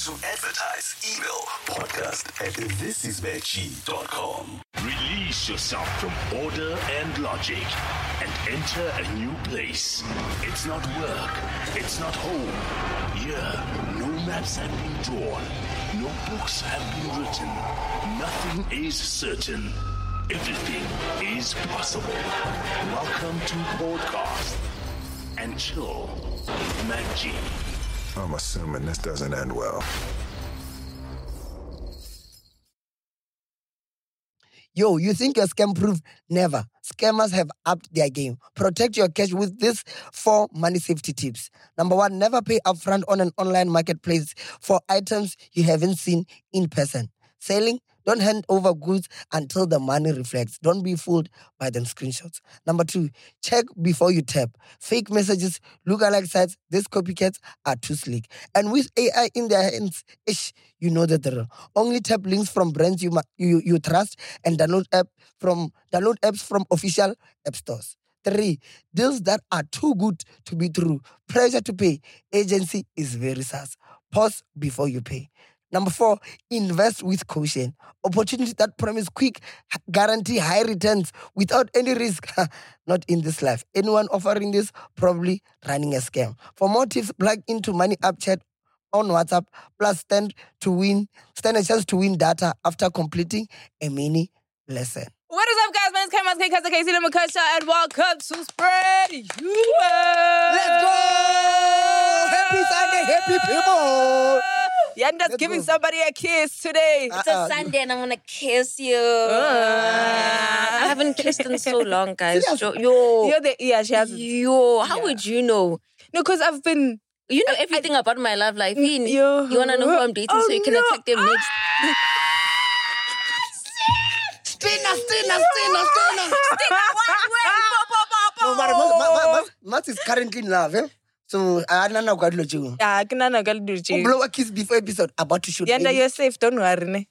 To advertise, email podcast@thisisveggie.com. Release yourself from order and logic and enter a new place. It's not work. It's not home. Here, no maps have been drawn. No books have been written. Nothing is certain. Everything is possible. Welcome to Podcast and Chill with Mac G. I'm assuming this doesn't end well. Yo, you think you're scam-proof? Never. Scammers have upped their game. Protect your cash with these 4 money safety tips. Number 1, never pay upfront on an online marketplace for items you haven't seen in person. Selling, don't hand over goods until the money reflects. Don't be fooled by them screenshots. Number 2, check before you tap. Fake messages, lookalike sites, these copycats are too slick. And with AI in their hands, you know the drill. Only tap links from brands you trust and download apps from official app stores. 3, deals that are too good to be true. Pressure to pay. Agency is very sus. Pause before you pay. Number 4, invest with caution. Opportunities that promise quick, guarantee high returns without any risk. Not in this life. Anyone offering this probably running a scam. For more tips, plug into Money App Chat on WhatsApp, plus stand a chance to win data after completing a mini lesson. What is up, guys? My name is Kaimas K. Casey Makasha, and welcome to Spread Humor. Let's go! Happy Sunday, happy people! Yanda's giving somebody a kiss today. It's a Sunday and I'm gonna kiss you. I haven't kissed in so long, guys. You're the she has. How would you know? No, because I've been. You know everything about my love life. You You wanna know who I'm dating so you can attack them next. Stina. Mat is currently in love, eh? So, I don't know what to do. I can't Blow a kiss before episode, about to shoot. Yanda, you're safe. Don't worry.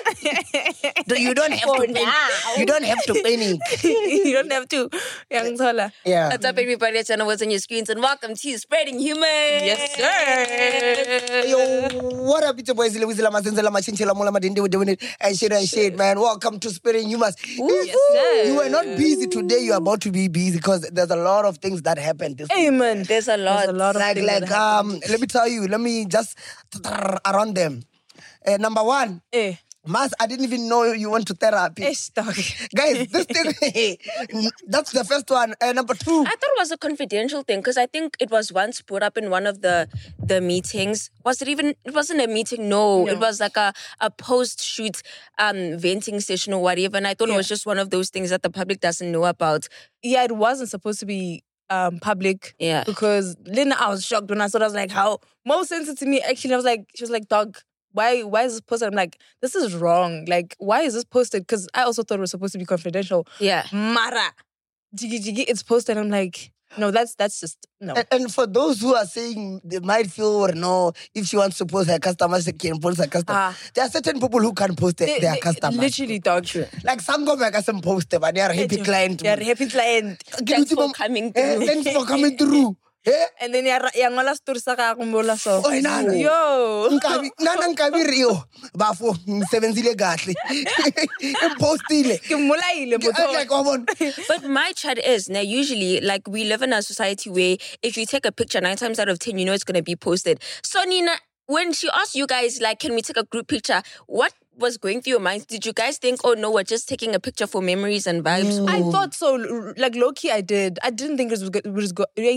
You don't have to panic. You don't have to panic. You don't have to. Young Tola. Yeah. What's up, everybody? It's What's on your screens, and welcome to Spreading Humor. Yes, sir. Yo, what up, it's your boys? We're doing it and shit, man. Welcome to Spreading Humor. Yes, sir. You were not busy today. You're about to be busy because there's a lot of things that happened this week. Amen. There's a lot. Of things that happen. Let me tell you. Let me just around them. Number 1. Mas, I didn't even know you went to therapy. Dog. Guys, this thing, that's the first one. Number 2. I thought it was a confidential thing because I think it was once put up in one of the meetings. Was it even? It wasn't a meeting. No. It was like a post-shoot venting session or whatever. And I thought it was just one of those things that the public doesn't know about. Yeah, it wasn't supposed to be public. Yeah. Because Lena, I was shocked when I saw it. I was like, how? Mo sent it to me. Actually, she was like, dog, why is this posted? I'm like, this is wrong. Like, why is this posted? Because I also thought it was supposed to be confidential. Yeah. Mara. Jiggy, it's posted. I'm like, no, that's just, no. And for those who are saying they might feel or no, if she wants to post her customers, she can post her customers. There are certain people who can't post their customers. Literally, dog. Like Sangoma doesn't post them, but they are a happy client. They are a happy client. Thanks for coming through. Thanks for coming through. And then yang wala story sa kakumbola so. Oy, nana. Yo. Nana nkabi rio. Bafo, msebenzile kahle. Impostile. Ke molaile Like, come on. But my chat is, now usually, like, we live in a society where if you take a picture, 9 times out of 10, you know it's going to be posted. So, Nina, when she asked you guys, like, can we take a group picture, what was going through your minds? Did you guys think, oh, no, we're just taking a picture for memories and vibes? I thought so. Like, low-key, I did. I didn't think it was good. Yeah.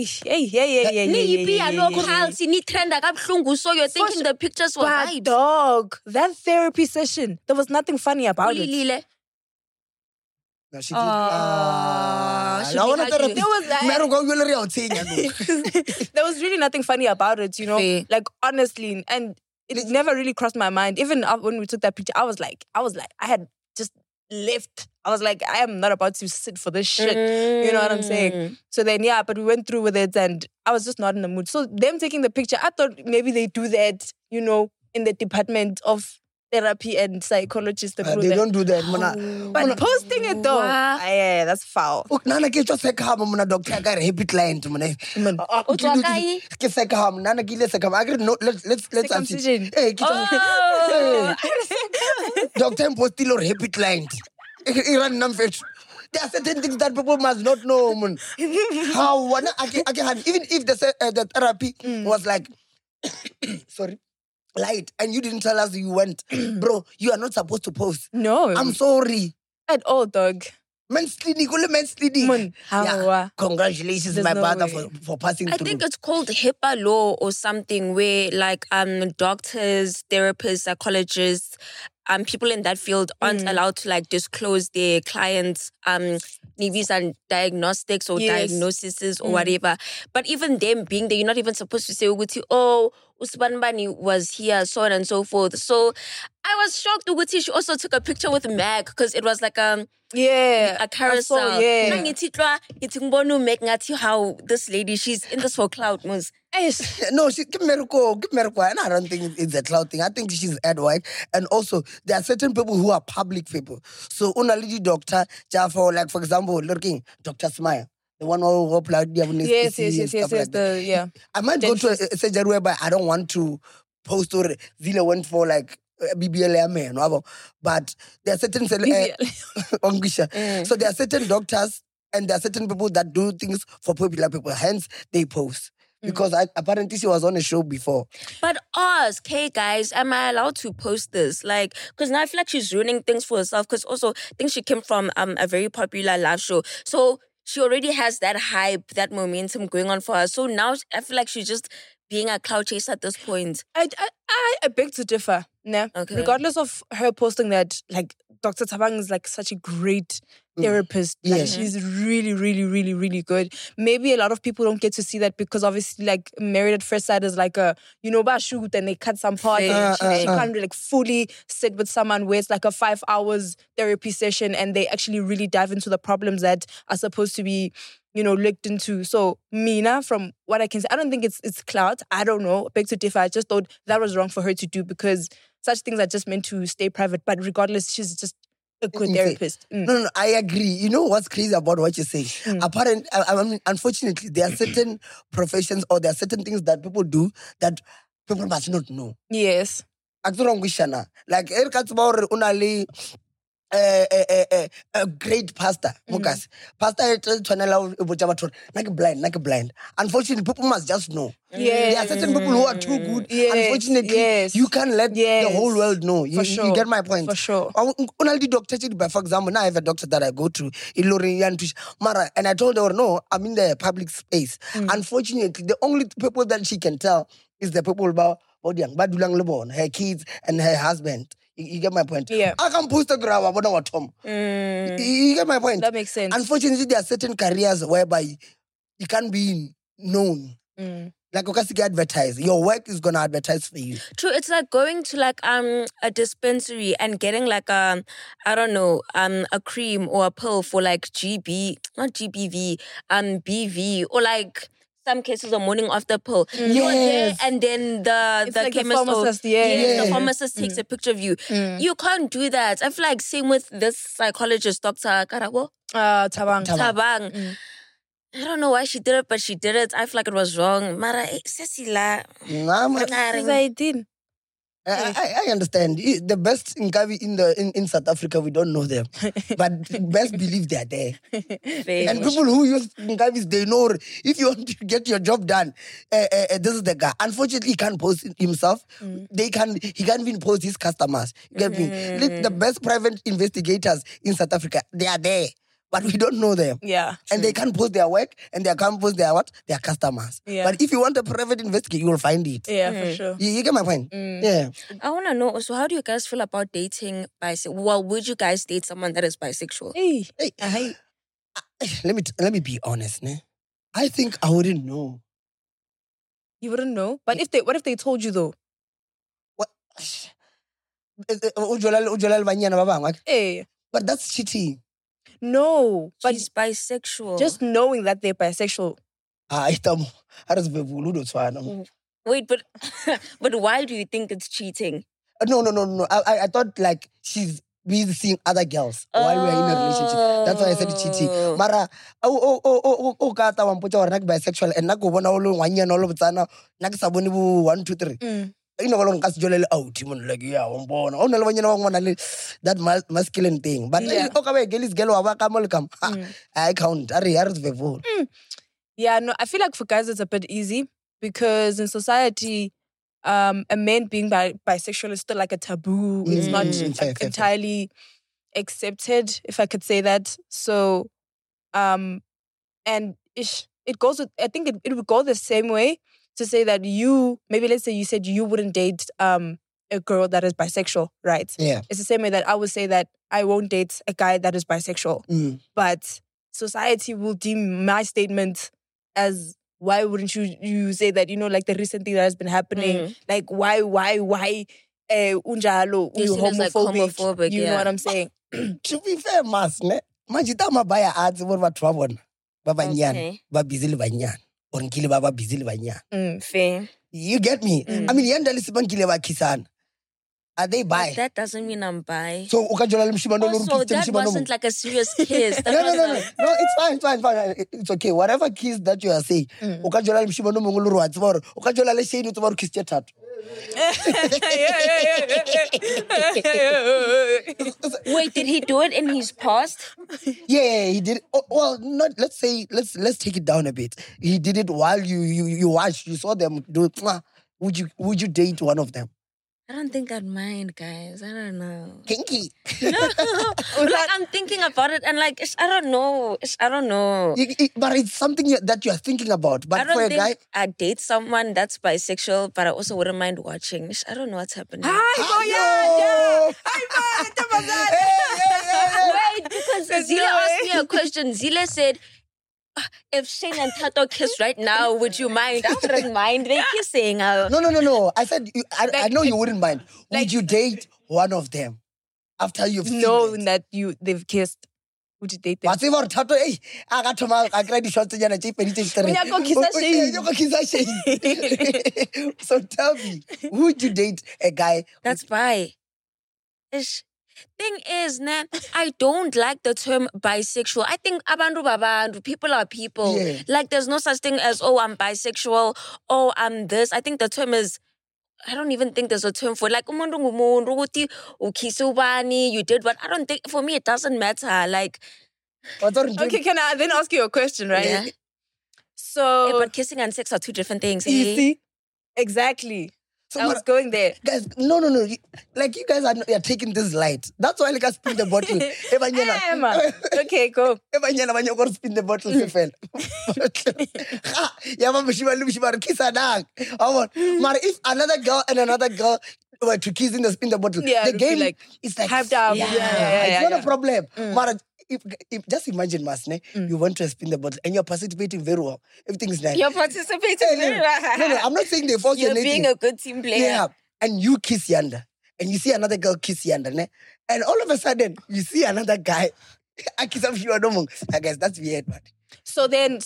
So you're thinking the pictures were But vibes. dog, that therapy session, there was nothing funny about it. Really? No, she did. She did. There was really nothing funny about it, you know? Fair. Like, honestly. And it never really crossed my mind. Even when we took that picture, I was like, I had just left. I was like, I am not about to sit for this shit. You know what I'm saying? So then, yeah, but we went through with it and I was just not in the mood. So them taking the picture, I thought maybe they do that, you know, in the department of therapy and psychologist. They don't do that. But posting it though, Wow. yeah, that's foul. Nana ke tšwa Sekhama mona doctor I got a happy client mona. O tswa kae? Ke Sekhama nana ke ile Sekhama. I agree, no, let's Circumcision. Hey, Oh. doctor impostile or happy client. Iran numfet. There are certain things that people must not know. Man. How even if the therapy was like sorry, light, and you didn't tell us you went, bro, you are not supposed to post. No, I'm sorry. at all, dog. Men's clinic, only men's clinic. Man, how? Congratulations, There's my no brother, way. for passing I through. think it's called HIPAA law or something where like doctors, therapists, psychologists, people in that field aren't allowed to like disclose their clients' needs and diagnostics or Yes. diagnoses or whatever. But even them being there, you're not even supposed to say, Uguti, oh, Usbanbani was here, so on and so forth. So I was shocked. Uguti, she also took a picture with Meg because it was like a carousel. Yeah. Nangititwa, ngitungibona uMeg ngathi how this lady, she's in this for clout, Mus. No, give Miracle. And I don't think it's a cloud thing. I think she's ad white. And also, there are certain people who are public people. So, una lady doctor, for like, for example, looking, Dr. Smile, the one who applied diagnosis. Yes. I might go to a surgery whereby I don't want to post or Zila went for like BBLM, but there are certain So there are certain doctors and there are certain people that do things for popular people. Hence, they post. Because apparently she was on a show before. But ask, hey guys, am I allowed to post this? Like, because now I feel like she's ruining things for herself. Because also, I think she came from a very popular live show. So she already has that hype, that momentum going on for her. So now I feel like she's just being a cloud chaser at this point. I beg to differ. Nah. Okay. Regardless of her posting that, like, Dr. Tabang is like such a great therapist. Like, she's really, really, really, really good. Maybe a lot of people don't get to see that because obviously, like, Married at First Sight is like a, shoot and they cut some part. And she can't like fully sit with someone where it's like a 5 hours therapy session and they actually really dive into the problems that are supposed to be, looked into. So Mina, from what I can say, I don't think it's clout. I don't know. Beg to differ. I just thought that was wrong for her to do because such things are just meant to stay private. But regardless, she's just a good therapist. No, I agree. You know what's crazy about what you say? Unfortunately, there are certain professions or there are certain things that people do that people must not know. Yes. Like, a great pastor, Mukas. Pastor blind. Unfortunately, people must just know. Yes. There are certain people who are too good. Yes. Unfortunately, you can't let the whole world know. You get my point. For sure. Doctor, for example, now I have a doctor that I go to, Mara, and I told her, no, I'm in the public space. Unfortunately, the only people that she can tell is the people about her kids and her husband. You get my point? Yeah. I can post a grab about what Tom. You get my point? That makes sense. Unfortunately, there are certain careers whereby you can't be known. Like, you can't advertise. Your work is gonna advertise for you. True, it's like going to like a dispensary and getting like a cream or a pill for like BV, or like some cases a morning after pill. You're there and then the like chemist the pharmacist, the pharmacist takes a picture of you. You can't do that. I feel like same with this psychologist, Dr. Karabo. Tabang. I don't know why she did it, but she did it. I feel like it was wrong. Mara, Cecilia. I did. I understand. The best in South Africa, we don't know them. But best believe they're there. And people who use Ngabis, they know if you want to get your job done, this is the guy. Unfortunately, he can't post himself. He can't even post his customers. You get me? The best private investigators in South Africa, they are there. But we don't know them. Yeah. And they can't post their work and they can't post their customers. Yeah. But if you want a private investigator, you will find it. Yeah, for sure. You get my point? Yeah. I want to know also, how do you guys feel about dating bisexual? Well, would you guys date someone that is bisexual? Hey. Let me be honest, ne? I think I wouldn't know. You wouldn't know? But what if they told you though? What? Hey. But that's cheating. No. But She's bisexual. just knowing that they're bisexual. Wait, but why do you think it's cheating? No. I thought like she's busy seeing other girls while we're in a relationship. That's why I said cheating. Mara, kata wampucha or nak bisexual and nak ubona ulu wanya no lo btsana nak sabuni bu 1 2 3. You know, long cast jolele out, Timon like yeah, wambona. Oh, no, when you want that masculine thing. But okay, girl is girl, welcome. I count. Yeah, no, I feel like for guys it's a bit easy because in society, a man being bisexual is still like a taboo. It's not entirely accepted, if I could say that. So, and it goes with, I think it would go the same way to say that maybe let's say you said you wouldn't date a girl that is bisexual, right? Yeah. It's the same way that I would say that I won't date a guy that is bisexual. But society will deem my statement as, why wouldn't you say that, like the recent thing that has been happening, like why unjalo, you homophobic, you know what I'm saying? To be fair, mas, ne? Majita mabaya ads what va trouble. Baba nyan, ba busy banyan. Or nkile baba busy banyan. Fair. You get me? I mean, yandali siban kile ba kisan. Are they bi? But that doesn't mean I'm bi. So ukajola mshibano Also, that wasn't like a serious kiss. No, it's fine. It's okay. Whatever kiss that you are saying, ukajola mshibano mungulu atsiboro, ukajola le sheni utsiboro kiss chatatu. Wait, did he do it in his past? Yeah, he did. Oh, well, not. Let's take it down a bit. He did it while you watched. You saw them do it. Would you date one of them? I don't think I'd mind, guys. I don't know. Kinky. No, like I'm thinking about it and like I don't know. But it's something that you are thinking about. But I don't for a think guy, I'd date someone that's bisexual, but I also wouldn't mind watching. I don't know what's happening. Wait, because Zila asked me a question. Zila said, if Shane and Tato kiss right now, would you mind? I wouldn't mind. They're kissing. No. I said, I know you wouldn't mind. Would you date one of them after you've known that they've kissed? Would you date them? What's about Tato? Hey, I got to my credit shot to Jana Chip and So tell me, would you date a guy that's bi? Thing is, I don't like the term bisexual. I think abantu babantu, people are people. Yeah. Like there's no such thing as, oh, I'm bisexual, oh, I'm this. I think the term is, I don't even think there's a term for it. Like, you did what? I don't think, for me, it doesn't matter. Like, okay, can I then ask you a question, right? Yeah. So, but kissing and sex are two different things. You eh? see? Exactly. So I was going there. Guys, no. Like, you guys are taking this light. That's why, like, I spin the bottle. Okay, go. When you go to spin the bottle, you fell. If another girl and another girl were to kiss in the bottle, the game like, is like hyped up. It's not a problem. Mara, if just imagine, Masne, you want to spin the bottle and you're participating very well. Everything is nice. You're participating very well. No, I'm not saying they force you. You're being a good team player. Yeah. And you kiss Yanda. And you see another girl kiss Yanda. Ne? And all of a sudden, you see another guy. I kiss up you. I guess that's weird, man. So then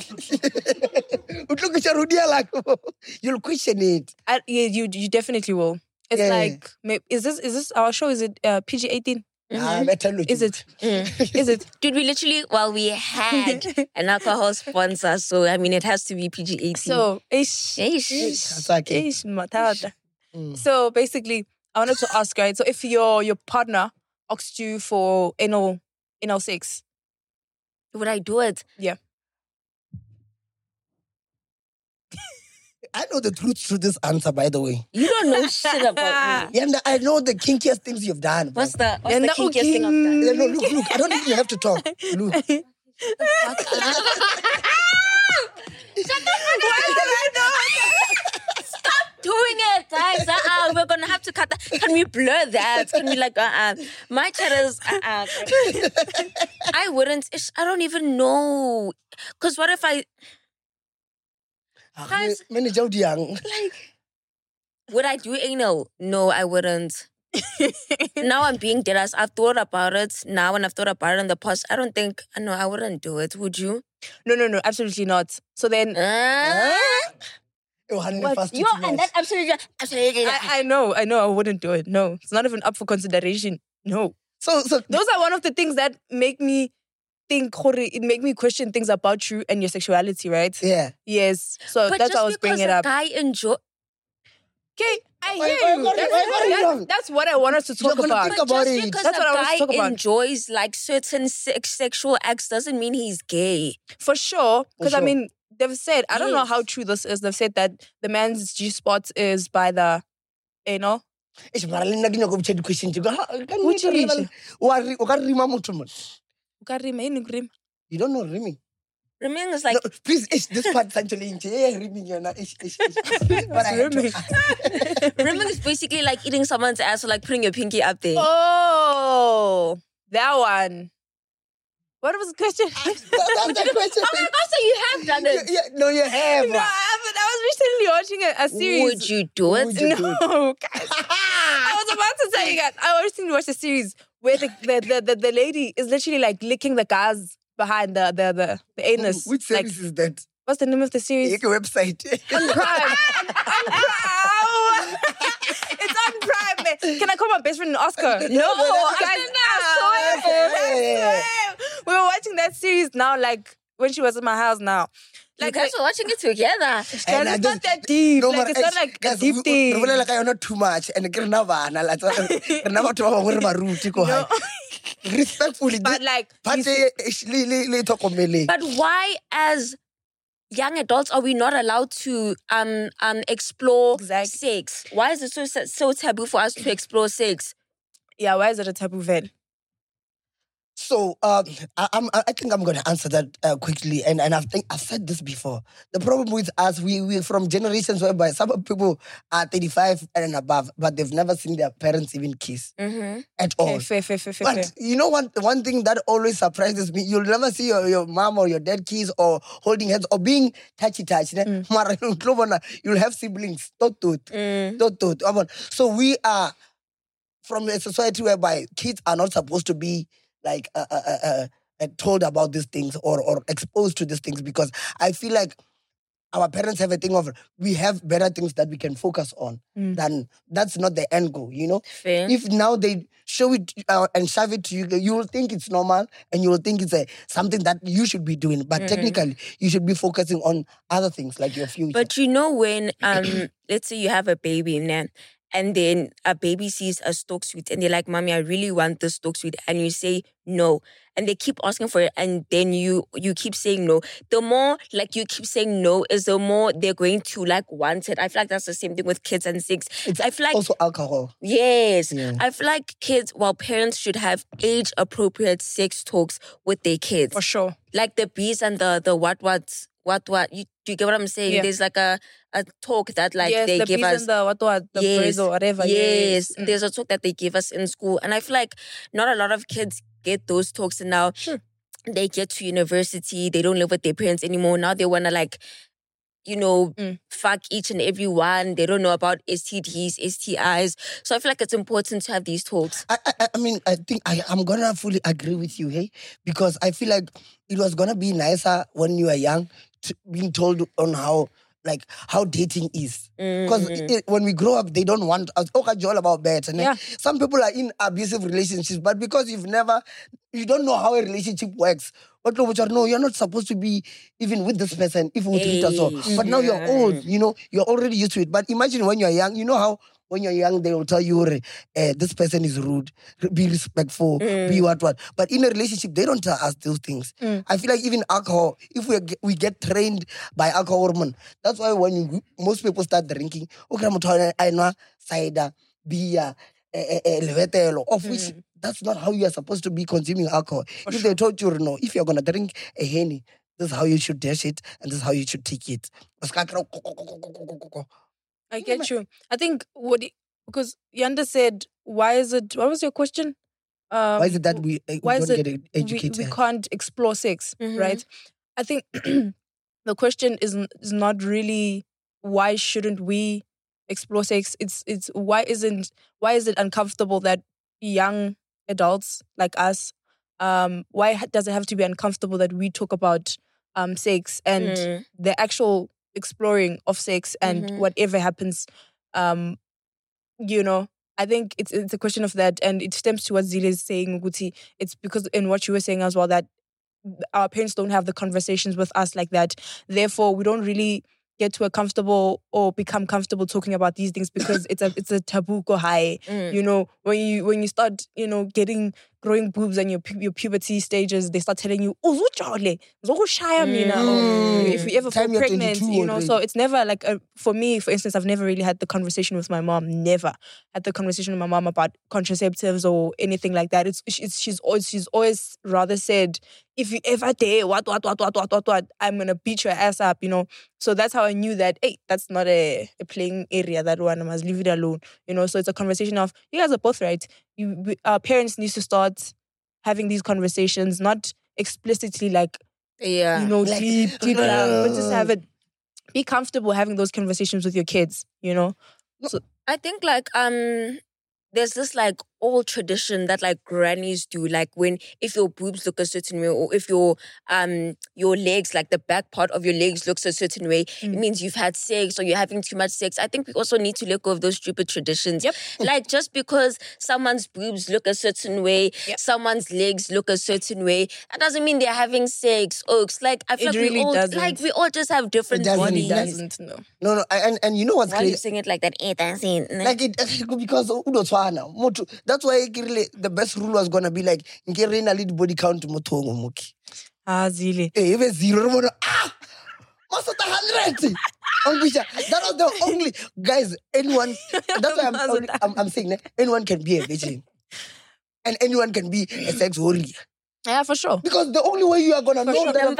you'll question it. You definitely will. It's like, is this our show? Is it PG-18? Is it? Is it? Dude, we had an alcohol sponsor, so I mean, it has to be PG-18. So, So basically, I wanted to ask, right? So if your partner asked you for anal sex, would I do it? Yeah. I know the truth to this answer, by the way. You don't know shit about me. Yeah, I know the kinkiest things you've done. What's the kinkiest thing I've done? Yeah, no, look. I don't even have to talk. Look. Shut the fuck up. Stop doing it, guys. We're going to have to cut that. Can we blur that? Can we my chat is, I wouldn't, I don't even know. Because what if I... Guys, would I do anal? No, I wouldn't. Now I'm being dead ass. I've thought about it now and I've thought about it in the past. I wouldn't do it. Would you? No, absolutely not. So then... What? Yo, and that absolutely. I know, I wouldn't do it. No, it's not even up for consideration. No. So Those are one of the things that make me think, it make me question things about you and your sexuality, right? yeah. Yes. So But that's why I was just bringing because it a up. guy enjoy. Okay, I Why- hear why- you. why- That's what I want us to talk You're gonna about. think But about just it. because That's what I a want to guy talk about. enjoys like certain sexual acts doesn't mean he's gay. For sure. Because I sure. mean, they've said, I don't know how Yes. true this is. They've said that the man's G-spot is by the, you know? Eish, mara le nna ke nyaka go botša di-question tse. Which is? O ka rima motho man. Ukarima, yini ukurima? You don't know rimming. Rimming is like No, please, this part is actually rimming. But I had to rimming? ask. rimming is basically like eating someone's ass or like putting your pinky up there. Oh, that one. What was the question? That's the question. Oh my god, so you have done it. Yeah, no, you have. No, I haven't. I was recently watching a series. Would you do it? Would you do it? No, guys. I was about to tell you guys. I recently watched a series where the lady is literally like licking the guys behind the anus. Which Like, service is that? what's the name of the series? Like a website. On Prime. on Prime. It's on Prime, man. Can I call my best friend an Oscar? No, I swear. We were watching that series now, like when she was in my house now. You Like, guys are watching it together. guys, it's not that deep. Like, it's not like a deep thing. Re bolela ka yona too much. And ke rena bana. Re na batho ba bangwe re ba ruti ko hae. Respectfully. But like, But you see- le tlhokomele. But why, as young adults, are we not allowed to explore Exactly. sex? Why is it so taboo for us to explore sex? yeah, why is it a taboo then? So I think I'm going to answer that quickly, and I think I've said this before. The problem with us, we're from generations whereby some people are 35 and above, but they've never seen their parents even kiss at all. Okay, fair. But you know one thing that always surprises me, you'll never see your mom or your dad kiss or holding hands or being touchy. Mara, you'll have siblings. Tot. So we are from a society whereby kids are not supposed to be like told about these things or exposed to these things, because I feel like our parents have a thing of we have better things that we can focus on than that's not the end goal, you know? Fair. If now they show it and shove it to you, you will think it's normal and you will think it's something that you should be doing. But technically, you should be focusing on other things like your future. But you know when, let's say you have a baby, and then a baby sees a stock sweet and they're like, Mommy, I really want this stock sweet. And you say no. And they keep asking for it. And then you keep saying no. The more like you keep saying no is the more they're going to like want it. I feel like that's the same thing with kids and sex. I feel like also alcohol. yes. Yeah. I feel like parents should have age appropriate sex talks with their kids. For sure. Like the bees and the what. Do you get what I'm saying? Yeah. There's like a talk that like yes, they the give bees us. and the birds or whatever. Yes. Mm. There's a talk that they give us in school. And I feel like not a lot of kids get those talks. And now they get to university, they don't live with their parents anymore. Now they want to like, fuck each and every one. They don't know about STDs, STIs. So I feel like it's important to have these talks. I mean, I think I'm going to fully agree with you, hey? Because I feel like it was going to be nicer when you were young being told on how dating is. Because when we grow up, they don't want us. Okay, all about better. Yeah. Some people are in abusive relationships, but because you don't know how a relationship works. But no, you're not supposed to be even with this person if we treat us so. But now you're old, you're already used to it. But imagine when you're young, you know how when you're young, they will tell you, this person is rude, be respectful, be what. But in a relationship, they don't tell us those things. I feel like even alcohol, if we get trained by alcohol women, that's why when most people start drinking, I know cider, beer, levetelo, of which that's not how you are supposed to be consuming alcohol. If they told you, no, if you're going to drink a Henny, this is how you should dash it and this is how you should take it. I get you. I think because Yanda said, why is it, what was your question? Why is it that we don't get educated? We can't explore sex, right? I think the question is not really why shouldn't we explore sex. It's why is it uncomfortable that young adults like us, why does it have to be uncomfortable that we talk about sex and the actual exploring of sex and whatever happens, you know, I think it's a question of that, and it stems to what Zile is saying, Guti. It's because in what you were saying as well, that our parents don't have the conversations with us like that. Therefore, we don't really get to a comfortable or become comfortable talking about these things because it's a taboo go high. You know, when you start, you know, growing boobs and your puberty stages, they start telling you, oh, if you ever fall Time you're pregnant, 22 you know. already. So it's never like for me, for instance, I've never really had the conversation with my mom. Never had the conversation with my mom about contraceptives or anything like that. She's always rather said, if you ever dare what, I'm gonna beat your ass up, you know. So that's how I knew that, hey, that's not a playing area, that one, I must leave it alone, you know. So it's a conversation of, you guys are both right. Our parents need to start having these conversations, not explicitly like, you know, Like, deep down, but just have it, be comfortable having those conversations with your kids, you know. So I think like there's this like old tradition that like grannies do, like if your boobs look a certain way, or if your legs, like the back part of your legs looks a certain way, it means you've had sex or you're having too much sex. I think we also need to let go of those stupid traditions. Yep. Like just because someone's boobs look a certain way, someone's legs look a certain way, that doesn't mean they're having sex. Oaks, like I feel It like really we all doesn't. like we all just have different doesn't, bodies. it doesn't know. No, and you know what's Why are you crazy? saying it like that? That's it. Like it because udotshwana motho. That's why the best rule was gonna be like nkere na lead body count mothong moki. Zile. Even 0 re bona masota 100. That was the only guys. Anyone. That's why I'm saying that anyone can be a virgin, and anyone can be a sex warrior. Yeah, for sure. Because the only way you are gonna know that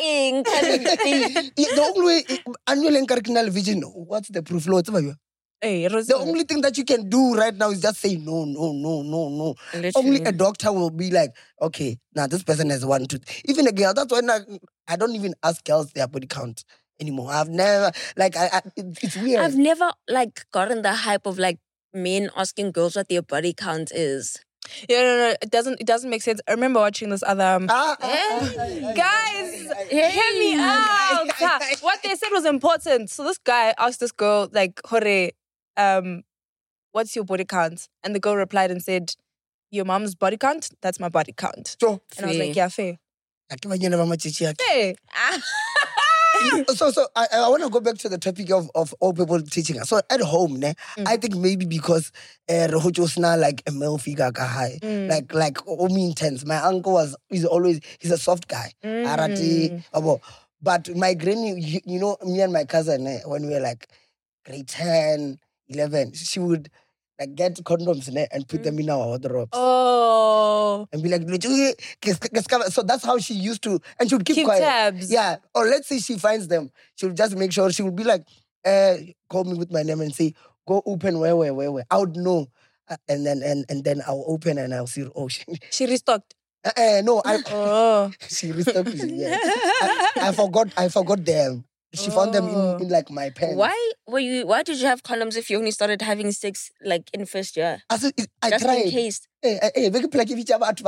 the only way annual and virgin. What's the proof? Law? Hey, The only thing that you can do right now is just say no. Literally. Only a doctor will be like, okay, now this person has 1, 2. Even a girl, that's why I don't even ask girls their body count anymore. I've never, like, it's weird. I've never like gotten the hype of like men asking girls what their body count is. Yeah, no, it doesn't make sense. I remember watching this other guys, hear me out. What they said was important. So this guy asked this girl, like, Hore, what's your body count? And the girl replied and said, your mom's body count? That's my body count. So, And I was like, yeah, fair. Hey. Hey. So I want to go back to the topic of old people teaching us. So at home, I think maybe because Rohojo's now like a male figure high, like Omi intense. My uncle he's a soft guy. Arati, but my granny, you know, me and my cousin, when we were like grade 10, 11, she would like get condoms and put them in our wardrobes. Oh. And be like, so that's how she used to, and she would keep quiet. Tabs. Yeah. Or let's say she finds them, she'll just make sure, she would be like, call me with my name and say, go open where. I would know. And then I'll open and I'll see, oh, She restocked. no, Oh. she restocked me. Yeah. I forgot them. She found them in like my pen. Why did you have condoms if you only started having sex like in first year? I Just tried. in case. Very plug if you have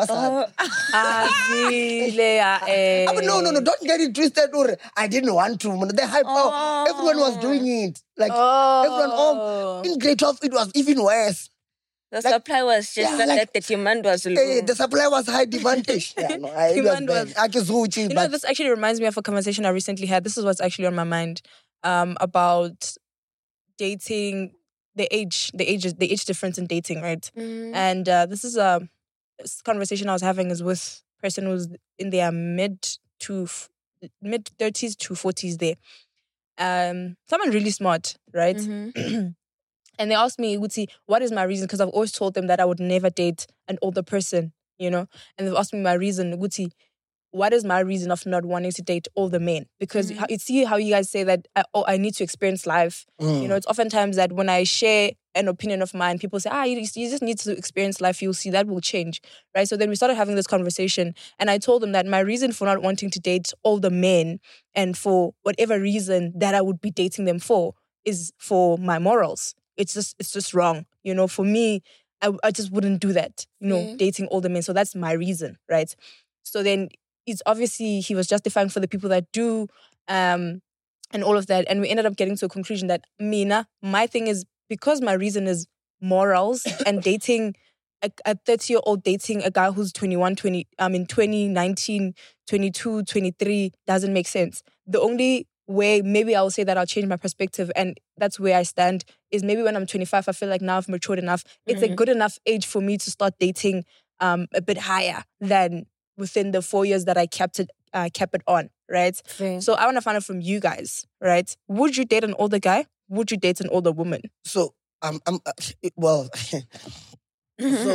No, don't get it twisted. Or I didn't want to. The hype. Everyone was doing it. Like everyone. In grade 12, it was even worse. The supply was just that the demand was low. The supply was high, demand. Demand was. You know, this actually reminds me of a conversation I recently had. This is what's actually on my mind about dating, the age difference in dating, right? And this is a conversation I was having is with a person who's in their mid 30s to 40s there. Someone really smart, right? And they asked me, Uti, what is my reason? Because I've always told them that I would never date an older person, you know? And they've asked me my reason, Uti, what is my reason of not wanting to date older men? Because you see how you guys say that, I need to experience life. You know, it's oftentimes that when I share an opinion of mine, people say, you just need to experience life. You'll see that will change, right? So then we started having this conversation. And I told them that my reason for not wanting to date older men and for whatever reason that I would be dating them for is for my morals. It's just wrong. You know, for me, I just wouldn't do that, you know, dating older men. So that's my reason, right? So then it's obviously he was justifying for the people that do. and all of that. And we ended up getting to a conclusion that my thing is, because my reason is morals and dating a 30-year-old dating a guy who's 2019, 22, 23 doesn't make sense. The only way maybe I'll say that I'll change my perspective, and that's where I stand, is maybe when I'm 25, I feel like now I've matured enough. It's a good enough age for me to start dating a bit higher than within the 4 years that I kept it on, right? Fair. So I want to find out from you guys, right? Would you date an older guy? Would you date an older woman? So well. So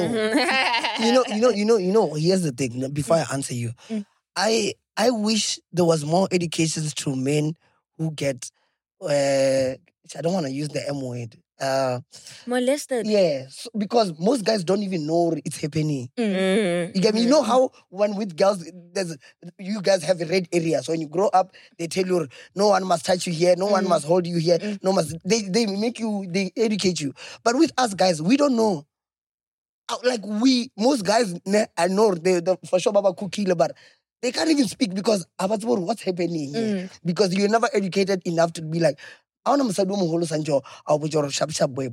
here's the thing. Before I answer you, I wish there was more educations to men who get I don't want to use the M word. Molested. Yeah, because most guys don't even know it's happening. Mm. You get me? You know how when with girls, you guys have red areas. When you grow up, they tell you no one must touch you here, no one must hold you here, they make you, they educate you. But with us guys, we don't know. Like most guys, I know they for sure Baba Kukile, but they can't even speak because what's happening here? Because you're never educated enough to be like, I want to say, sharp boy,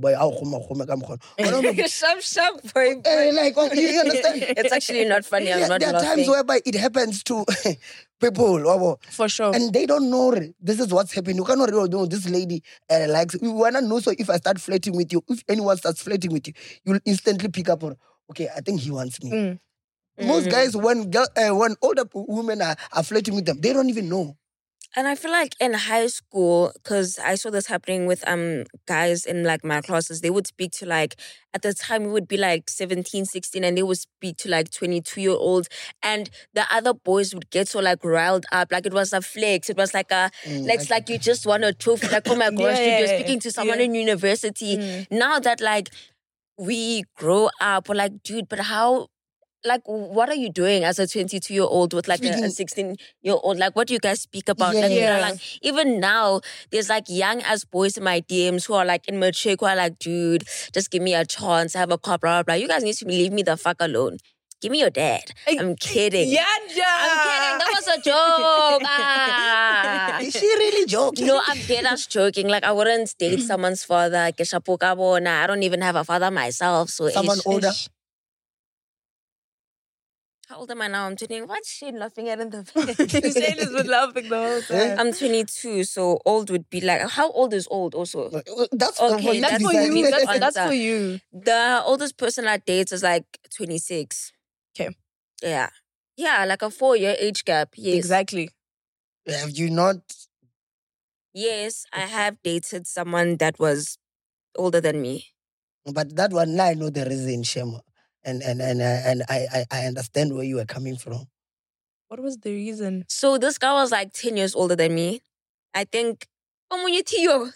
Sharp boy. like, you understand? It's actually not funny. I'm not there are laughing. times whereby it happens to people. For sure. And they don't know this is what's happening. You cannot really know this lady likes. You wanna know, so if I start flirting with you, if anyone starts flirting with you, you'll instantly pick up on, okay, I think he wants me. Most guys, when older women are flirting with them, they don't even know. And I feel like in high school, because I saw this happening with guys in like my classes, they would speak to like, at the time we would be like 17, 16, and they would speak to like 22-year-olds. And the other boys would get so like riled up, like it was a flex. It was like it's like you just want a trophy. Like, oh my gosh, dude, you're speaking to someone in university. Now that like we grow up, we're like, dude, but how... Like, what are you doing as a 22-year-old with like a 16-year-old? Like, what do you guys speak about? Like, you know, like, even now, there's like young ass boys in my DMs who are like immature, who are like, dude, just give me a chance, have a car, blah, blah, blah. You guys need to leave me the fuck alone. Give me your dad. I'm kidding. Yeah, I'm kidding. That was a joke. Is she really joking? No, I'm dead ass joking. Like, I wouldn't date someone's father. I don't even have a father myself. So someone older. How old am I now? I'm 20. What's she laughing at in the Shane was laughing the whole time. I'm 22, so old would be like... How old is old also? That's Okay, That's for decide. you. That's That's for you. The oldest person I date is like 26. Okay. Yeah. Yeah, like a 4-year age gap. Yes. Exactly. Have you not? Yes, I have dated someone that was older than me. But that one, now I know the reason, Shema. And I understand where you were coming from. What was the reason? So this guy was like 10 years older than me. I think... So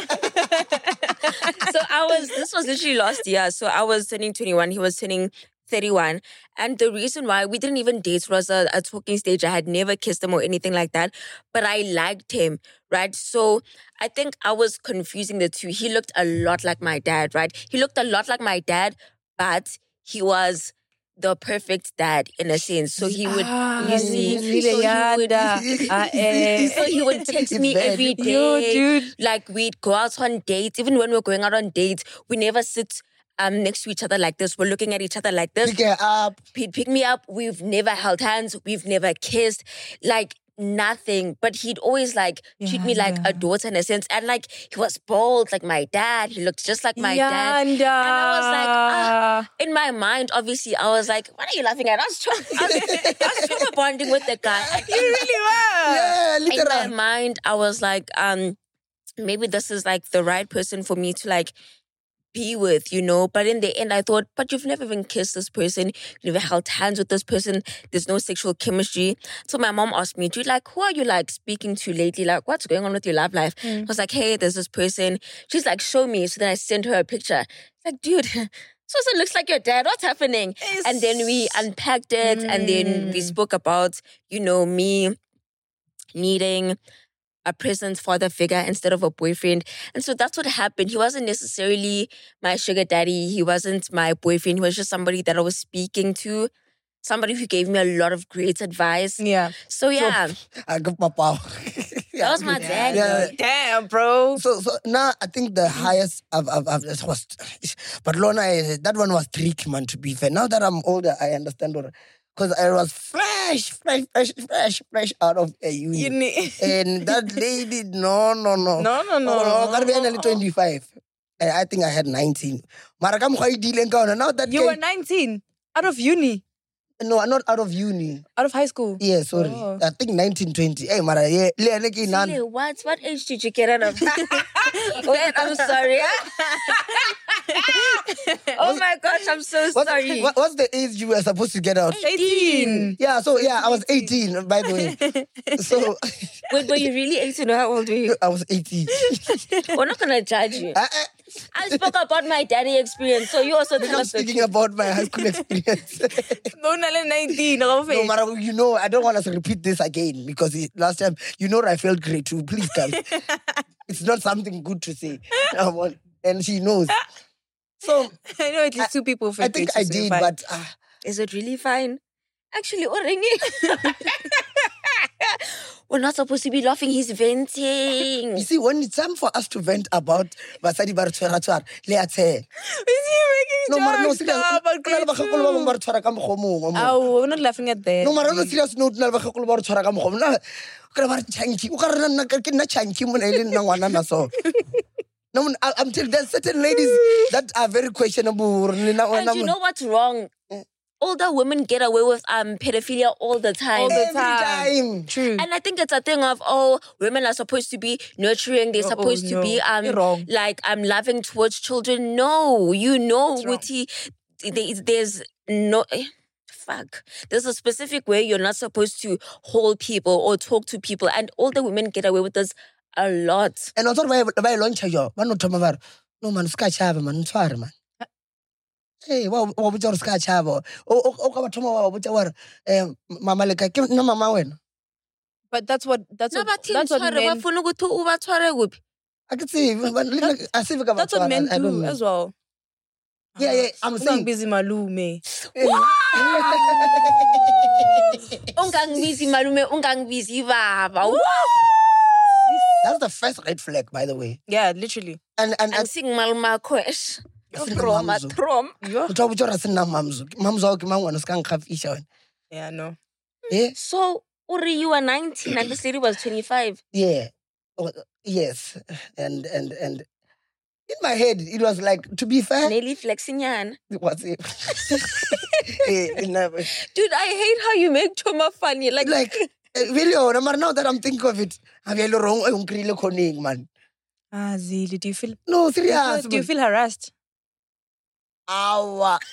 this was literally last year. So I was turning 21. He was turning 31. And the reason why we didn't even date was a talking stage. I had never kissed him or anything like that. But I liked him, right? So I think I was confusing the two. He looked a lot like my dad, right? He looked a lot like my dad, but he was the perfect dad in a sense. So he would, you see, so he would text me every day. Yo, dude. Like we'd go out on dates. Even when we're going out on dates, we never sit next to each other like this. We're looking at each other like this. Pick her up. He'd pick me up. We've never held hands. We've never kissed. Like nothing. But he'd always like treat me like a daughter in a sense. And like he was bald like my dad. He looked just like my dad. And I was like, in my mind, obviously, I was like, what are you laughing at? I was trauma bonding with the guy. You really were. Yeah, In my mind, I was like, maybe this is like the right person for me to like be with, you know. But in the end, I thought, but you've never even kissed this person. You've never held hands with this person. There's no sexual chemistry. So my mom asked me, dude, like, who are you like speaking to lately? Like, what's going on with your love life? I was like, hey, there's this person. She's like, show me. So then I sent her a picture. Like, dude, so it looks like your dad. What's happening? And then we unpacked it. And then we spoke about, you know, me needing a present father figure instead of a boyfriend. And so that's what happened. He wasn't necessarily my sugar daddy. He wasn't my boyfriend. He was just somebody that I was speaking to. Somebody who gave me a lot of great advice. Yeah. So yeah. I got my power. That was my daddy. Yeah. Damn, bro. So now I think the highest I've was, but Lorna, that one was tricky, man. To be fair, now that I'm older, I understand because I was fresh out of a uni. And that lady, no. Gotta be only 25. And I think I had 19. Now that You were 19 out of uni. No, not out of uni. Out of high school. Yeah, sorry. Oh. I think 19, 20. Hey, Mara, yeah. Really, what age did you get out of? Wait, I'm sorry. Oh my gosh, I'm so sorry. What's the age you were supposed to get out? 18. Yeah, so yeah, I was 18, by the way. So Wait, were you really 18 or how old were you? I was 18. We're not going to judge you. I spoke about my daddy experience, so you also tell I'm us the speaking truth. about my high school experience. No, 19. No matter, I don't want us to repeat this again because last time, I felt great too. Please, guys. It's not something good to say. And she knows. So I know at least two people felt I think great I to say, did, fine. but Is it really fine? Actually, Orengi. We're not supposed to be laughing. He's venting. you see, when it's time for us to vent about Basadi Bartwara, let's say. Is he making jokes? serious. No, but great too. Oh, we're not laughing at that. No, mara no serious note na ba khakolo ba re tshwara ka mogom na ka ba re chanki o ka re nna ke nna chanki mo na ile nna ngwana na so. No, I'm telling there's certain ladies that are very questionable. And you know what's wrong? Older women get away with pedophilia all the time. All the Every time. True. And I think it's a thing of, women are supposed to be nurturing. They're supposed to be You're wrong. like loving towards children. No, wrong. Wuti, there's no fuck. There's a specific way you're not supposed to hold people or talk to people, and older women get away with this a lot. And also by launch yo, man no toma var. No man ska chava man tshware man. Hey, wa botsa re ska chava. O ka batho wa botsa wa mama le ka ke na mama wena. But that's what men, I can see I see that's what men do as well. Yeah, I'm saying busy malume. Ungang busy malume, ungang busy baba. That's the first red flag, by the way. Yeah, literally. And I'm seeing malma kwesh. Trom. Yeah, no. Yeah. So, Uri, you were 19 and this lady was 25. Yeah. Oh, yes. And in my head, it was like, to be fair, Nelly flexing yan. what's it? Dude, I hate how you make Choma funny. Like really, no matter now that I'm thinking of it, I'm wrong, man. Ah, Zili, do you feel... No, serious. Do you feel harassed? Ow.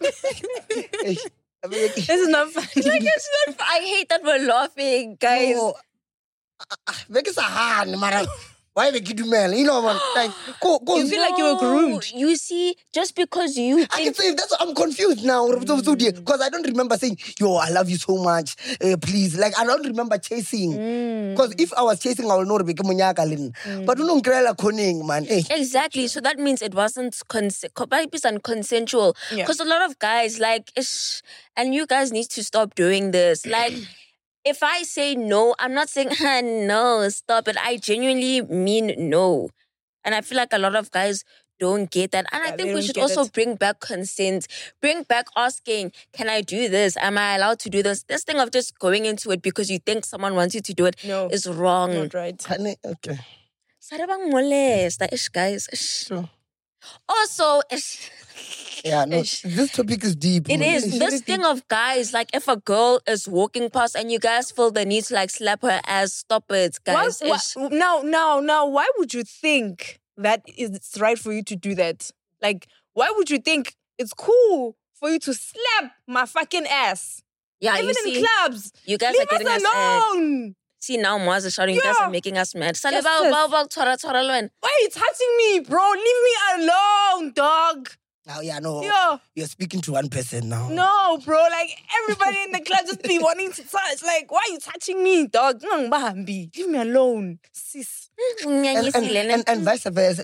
This is not funny. Like, it's not, I hate that we're laughing, guys. No. Make it a hand, man. Why make you do man? You know, man. Like, go. You feel like you were groomed. You see, just because you I can think... say that's I'm confused now because I don't remember saying, "Yo, I love you so much, please." Like I don't remember chasing. Because if I was chasing, I would know become But you know, koning man. Exactly. So that means it wasn't consensual. Because a lot of guys and you guys need to stop doing this. Like, if I say no, I'm not saying, no, stop it. I genuinely mean no. And I feel like a lot of guys don't get that. And I think we should also bring back consent. Bring back asking, can I do this? Am I allowed to do this? This thing of just going into it because you think someone wants you to do it is wrong. Not right. Okay. Sarabang molesta, guys. Sure. Also, yeah, no, this topic is deep. It is. This thing of guys, like if a girl is walking past and you guys feel the need to slap her ass, stop it, guys. Now, why would you think that it's right for you to do that? Like, why would you think it's cool for you to slap my fucking ass? Yeah, even in clubs. You guys Leave are getting us us alone. See, now Moaz is shouting, you guys are making us mad. Why Why are you touching me, bro? Leave me alone, dog. Oh, yeah, no. Yeah. You're speaking to one person now. No, bro. Like, everybody in the club just be wanting to touch. Like, why are you touching me, dog? Leave me alone, sis. And vice versa.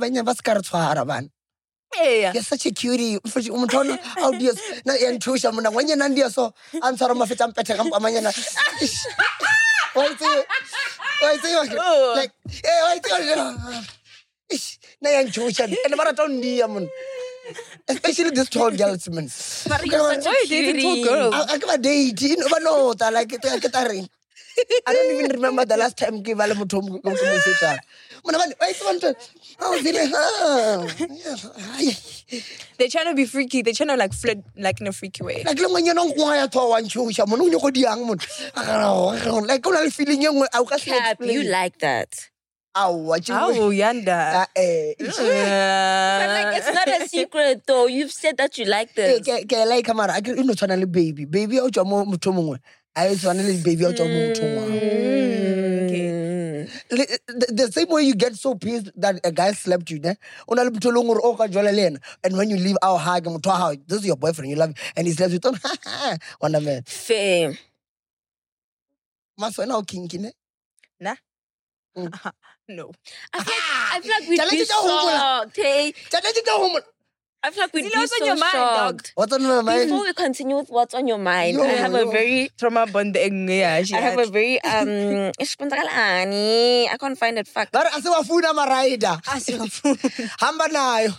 Yeah. You're such a cutie. How do you na yantusha mna wenye nandia so ansara mafita mpete kampa manyana. Why say Oh. like, hey, why say na yang chusha and marathon dia man. Especially these tall girls, man. But you're such a Why are you dating tall cutie. girls? I can't date, you know, but no, like it. I don't even remember the last time give ale motho mo go mo feta. Mona ba why want to They're trying to be freaky. They're trying to like flirt like in a freaky way. like lo ngwana no kwa ya tho wa nchusha mona o nyoko diang mon. Like o na le feeling engwe a o ka se Cap, you like that. Aw, what you Oh, yanda. But like, it's not a secret though. You've said that you like this. ke like camera I you know tshwana le baby o tswa mo motho mongwe I tshwana le baby o tswa mo motho mongwe. The same way you get so pissed that a guy slept you, ne? Una le motho le ngore o ka jwala le ena, and when you leave our hug motho wa hao, this is your boyfriend, you love him, and he slept with on wonder man. Fair. Mas wena o kinky ne? Nah. No. I feel like we'd Challenge be it all, shocked. Hey, Challenge it home. I feel like we'd Zile, be what's on so your mind, dog? shocked. What's on my mind? Before we continue with what's on your mind, Yo, I have a yo. very Trauma bonding. Yeah, she I have had. a very I can't find it. Fuck. Bara asiwafuna maraida. Hamba nayo.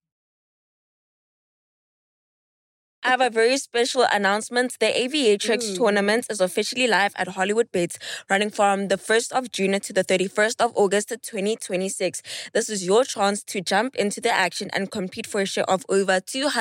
I have a very special announcement. The Aviatrix tournament is officially live at Hollywood Bets, running from the 1st of June to the 31st of August 2026. This is your chance to jump into the action and compete for a share of over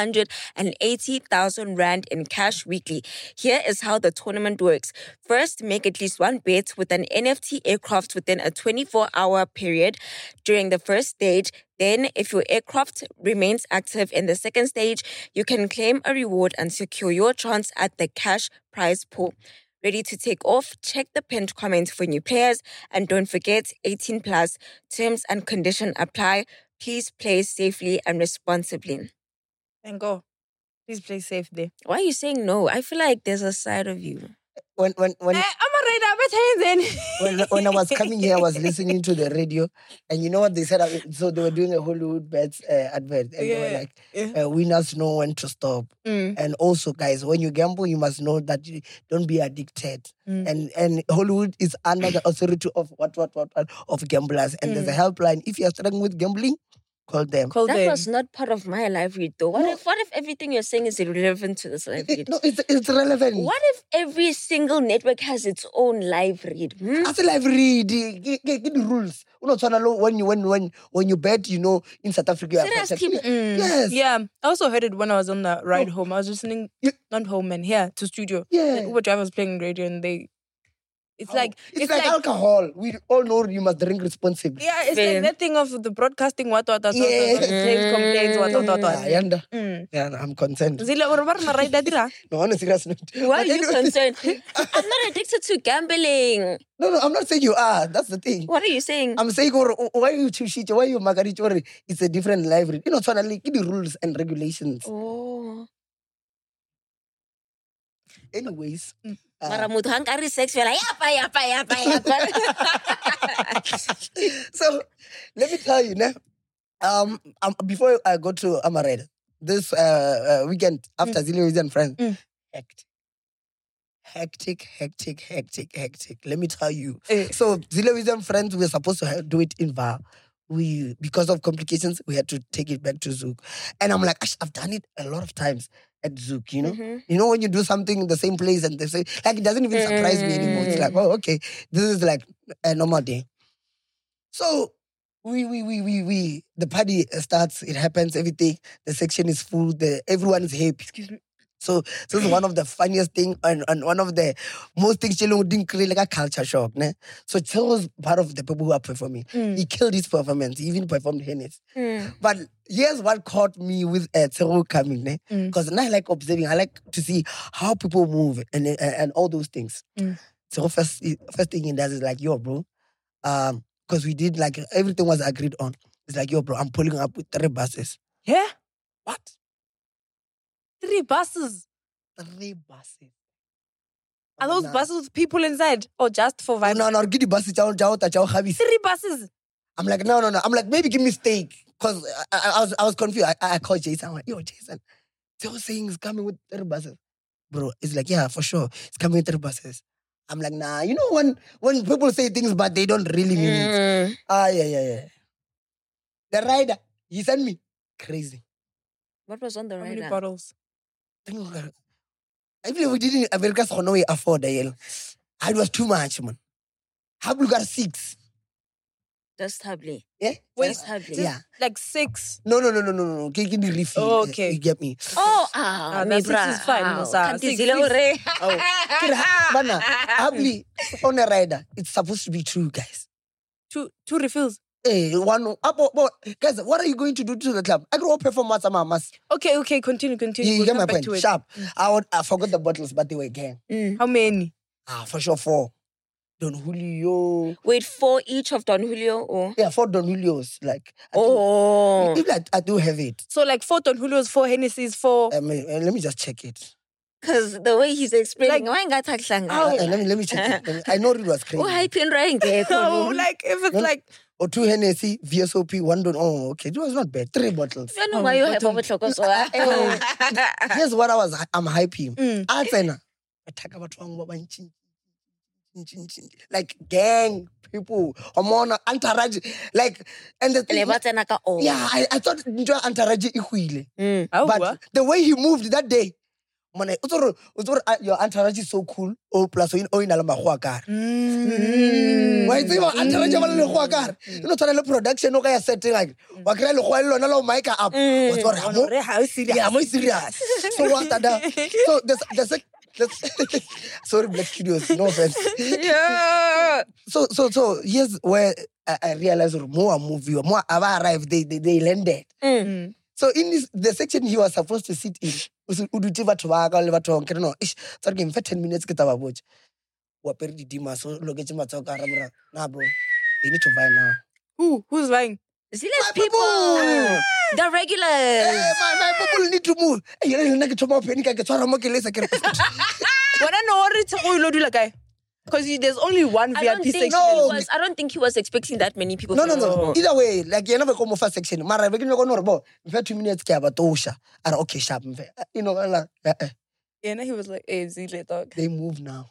280,000 Rand in cash weekly. Here is how the tournament works. First, make at least one bet with an NFT aircraft within a 24-hour period during the first stage. Then, if your aircraft remains active in the second stage, you can claim a reward and secure your chance at the cash prize pool. Ready to take off? Check the pinned comment for new players. And don't forget, 18 plus. Terms and conditions apply. Please play safely and responsibly. And go. Please play safe there. Why are you saying no? I feel like there's a side of you. When I'm a then. when I was coming here, I was listening to the radio, and you know what they said? So they were doing a Hollywood Bets advert, and they were like, winners know when to stop. And also, guys, when you gamble, you must know that you don't be addicted. And Hollywood is under the authority of of gamblers, and there's a helpline. If you're struggling with gambling, call them. That was not part of my live read though. What if everything you're saying is irrelevant to this live read? No, it's relevant. What if every single network has its own live read? As a live read, get the rules. When you bet, you know, in South Africa, you are Serious protected. people. Yes. Yeah, I also heard it when I was on the ride home. I was listening, not home and here to studio. Yeah. The Uber driver was playing radio and it's like alcohol. We all know you must drink responsibly. yeah, it's like that thing of the broadcasting what Yes. claims complaints what. Yeah, I'm concerned. Zile ore ba rena ride dira. No, on a serious note. Why are you concerned? I'm not addicted to gambling. No, I'm not saying you are. That's the thing. What are you saying? I'm saying, why you choose shit? Why you magari? It's a different library. You know, finally, give the rules and regulations. Oh. Anyways. Mara motho ha nka re sex fela yapa. So, let me tell you, before I go to Amared, this weekend after Zillion and friends, hectic. Let me tell you. So, Zillion and friends, we were supposed to do it in VAR. Because of complications, we had to take it back to Zouk. And I'm like, I've done it a lot of times at Zouk, you know? You know, when you do something in the same place and they say, like, it doesn't even surprise me anymore. It's like, oh, okay, this is like a normal day. So, the party starts, it happens, everything, the section is full, everyone is happy. Excuse me. So this is one of the funniest thing and one of the most things Chelo didn't create like a culture shock. Ne? So Chelo was part of the people who are performing. He killed his performance. He even performed Hennes. But here's what caught me with Chelo coming. Because I like observing. I like to see how people move and all those things. So first thing he does is like, yo, bro. Because we did like, everything was agreed on. It's like, yo, bro, I'm pulling up with 3 buses. Yeah? What? 3 buses. 3 buses. Are those buses with people inside? Or just for vibes? No, give the buses. 3 buses. I'm like, no. I'm like, maybe give me steak. Because I was confused. I called Jason. I'm like, yo, Jason, they were saying he's coming with 3 buses. Bro, it's like, yeah, for sure. It's coming with 3 buses. I'm like, nah. You know when people say things but they don't really mean it. Yeah. The rider, he sent me crazy. What was on the How many rider? bottles? I believe we didn't America's no afford it was too much, man. How you got 6? Just Habli. Yeah? Wait, Just Habli. Yeah. Like 6. No. Give me refill. Oh, okay. You get me? Oh, that 6 is fine, Musa. Can't Six, you see six. Lore? Bana, Habli on a rider. It's supposed to be true, guys. Two refills. Hey, guys, what are you going to do to the club? I grew up performance, mamas. Okay, continue. You We'll get come my back point. to it. Sharp. I forgot the bottles, but they were gang. How many? For sure 4. Don Julio. Wait, 4 each of Don Julio? Or? Yeah, 4 Don Julios. Like, Oh. I do have it. So like 4 Don Julio's, 4 Hennessy's, 4. Let me just check it. Because the way he's explaining, Like- let Let me check it. I know it was crazy. Oh, hi, pin rank. No, like if it's No. like Or 2 Hennessy, VSOP, 1 Don. Oh, okay. It was not bad. 3 bottles. I don't know why you have overclock. Here's what I'm hyping. Mm. Atsena. Like gang people. Omona entourage. Like and the thing, yeah, I thought enjoy entourage ikuile. But the way he moved that day, man, your entourage is so cool. Oh, plus in alamba huakar. Why is it entourage le huakar? You know, the production okay setting like wakre le huelo na lo mic up. Yeah, I'm serious. So what so sorry, Black Studios, no offense. yeah. So here's where I realized more movie, more arrived, they landed. So in the section he was supposed to sit in, udutiva tobacco, levaton, no, sorry, in 10 minutes get our watch. Waperi di dima, so look nah, bro, they need to buy now. Who's buying? Zile's My people. people. The regulars. My people need to move. You know, get to more penny, get to more kills. When I know what it's a guy. Because there's only one VIP section. I don't think he was expecting that many people. No. Either way, like you never come first section. Mara, we can go no bo. In fact, 2 minutes care about Tosha. Are okay, sharp. You know, like Yeah, and he was like, "Hey, Zile dog." they move now.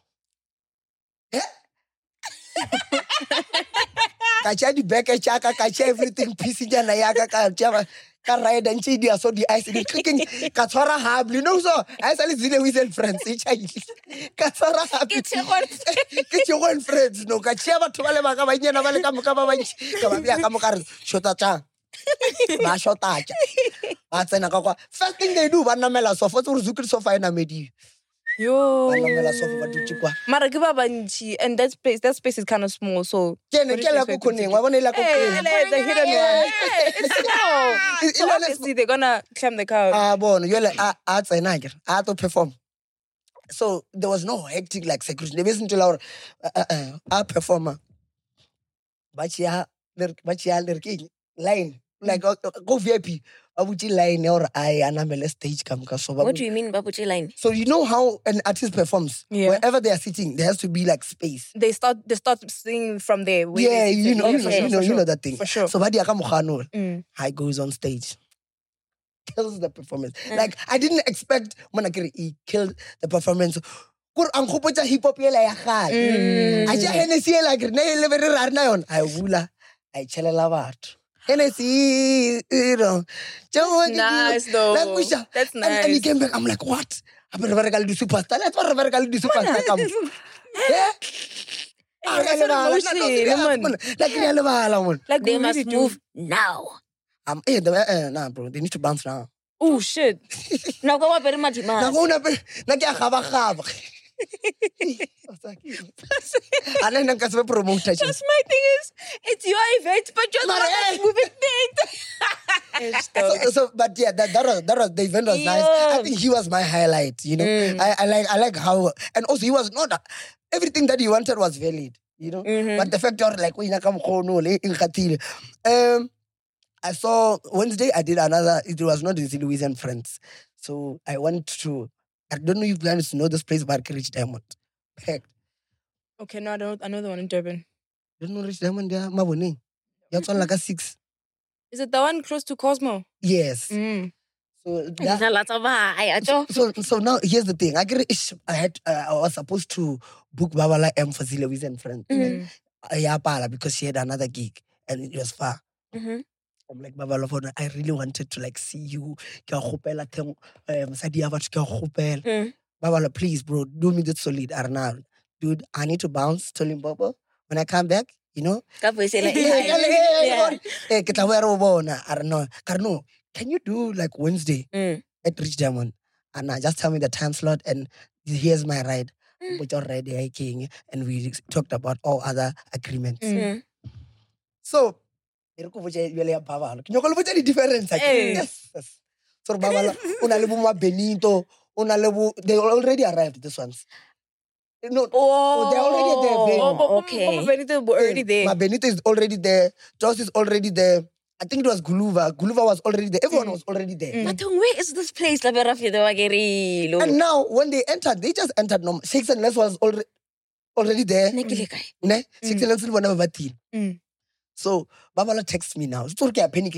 Kacha di back chaka kacha everything piece jana yaga kacha ka ride and chidi so the ice clicking katsora hab you know so I say Zile with friends each katsora hab get your own friends no kacha ba to bale ba ka ba nyana bale ka moka ba banchi ka ba bia ka moka re shota cha ba shota cha ba tsena ka kwa first thing they do ba namela so for zukri so fine amedi Yo. ba namela so for ba dutse kwa Mara ke ba bantši, and that space is kind of small, so. ke ne ke la ko koneng wa bona la ko The hidden one. It's small. So obviously they're gonna climb the couch. Bon, you're like, I to perform. So there was no hectic like security. They listen to our performer. But yeah, line. Like, go VIP. Abuchi line or I anamele stage come. What do you mean, Babuchi line? So you know how an artist performs? Yeah. Wherever they are sitting, there has to be like space. They start singing from there. where Yeah, they you sit. know that thing. For sure. So Badia Kamukhano, Mm. I goes on stage. Kills the performance. Like I didn't expect Manakiri he killed the performance. Kur ang khopotsa hip hop yela ya kgale. A ja Hennessy like ne le very rare na yon. I wula. I chelela batho. Hennessy, you know. Nice though. Like Wisha. That's And he nice. came back. I'm like, what? I'm never gonna do superstar. Let's never gonna do superstar. Come. Yeah. Like They we must really do. move now. Nah, bro. They need to bounce now. Oh shit. Now go up very much. And then I'm promoter. Just my thing is, it's your event, but you're the one that's moving things. But yeah, that was the event was nice. I think he was my highlight. You know, I like how, and also he was not everything that he wanted was valid. You know, but the fact that like I saw Wednesday. I did another. It was not the Louis and Friends, so I went to. I don't know if you guys know this place, but Rich Diamond. Packed. Okay, no, I know the one in Durban. You don't know Rich Diamond there, Mabone. That's on like a 6. Is it the one close to Cosmo? Yes. Mm. So that, so now here's the thing. I was supposed to book Babala M for Zilewis and friends. Because she had another gig and it was far. I'm like, Babala, I really wanted to like see you. Babala, please, bro, do me the solid, Arnold. Dude, I need to bounce to Limpopo. When I come back, you know. Carno, can you do like Wednesday at Rich Diamond? And just tell me the time slot and here's my ride. Which already I came and we talked about all other agreements. So, the difference. Yes. So, Babala, Benito, they already arrived, these ones. No, they're already there. Okay. Benito already there. My Benito is already there. Joss is already there. I think it was Guluva. Guluva was already there. Everyone was already there. But where is this place? And now, when they entered, they just entered. Shakes and Les was already there. Shakes and Les were never teen. So, Babala texts me now. So, okay, panic.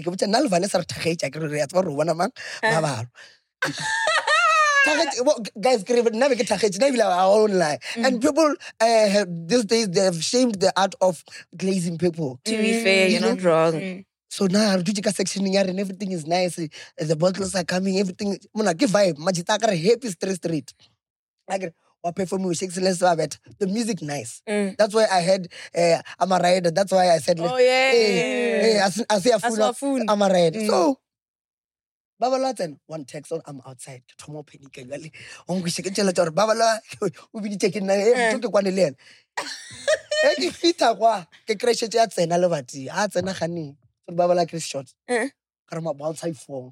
Guys, never get our own lie. And people these days they've shamed the art of glazing people. To be fair, you're not wrong. So now Rujika section and everything is nice. The bottles are coming, everything. Mona give vibe. Majitaka happy straight. Like what perform with Shakes less it. The music nice. That's why I had I'm a rider. That's why I said I say a fool. I'm a rider. So Babala, one text on I'm outside. Tomo panic. We should tell it or Babala, we be taking took one lane. Any feet are the crash at and Alavati, arts and a honey. So Babala Chris shot. Karma outside for.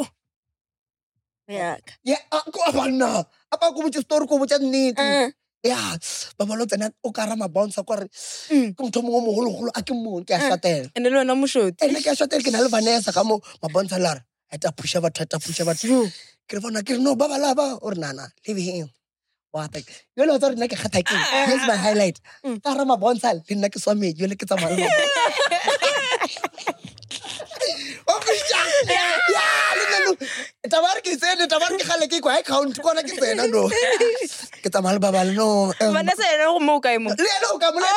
Yeah. Yeah, go up now. About which store go which need. Yeah, Babala and Okarama bounce a quarry. Come to Momo, Akimu, Cashatel. And then no shoot. And like Cashatel can have Vanessa Camo, my bonsalar. At a push over, true. Kirvana no Babalaba or Nana. Leave him. What? You know, like a hataki. Here's my highlight. Karama bonsal, in like a swami, you look at some. Tabarki said the Tabarki Halaki, I count to one again. No, get a Malbabal, no. Vanessa, no Mokaimo. Leno,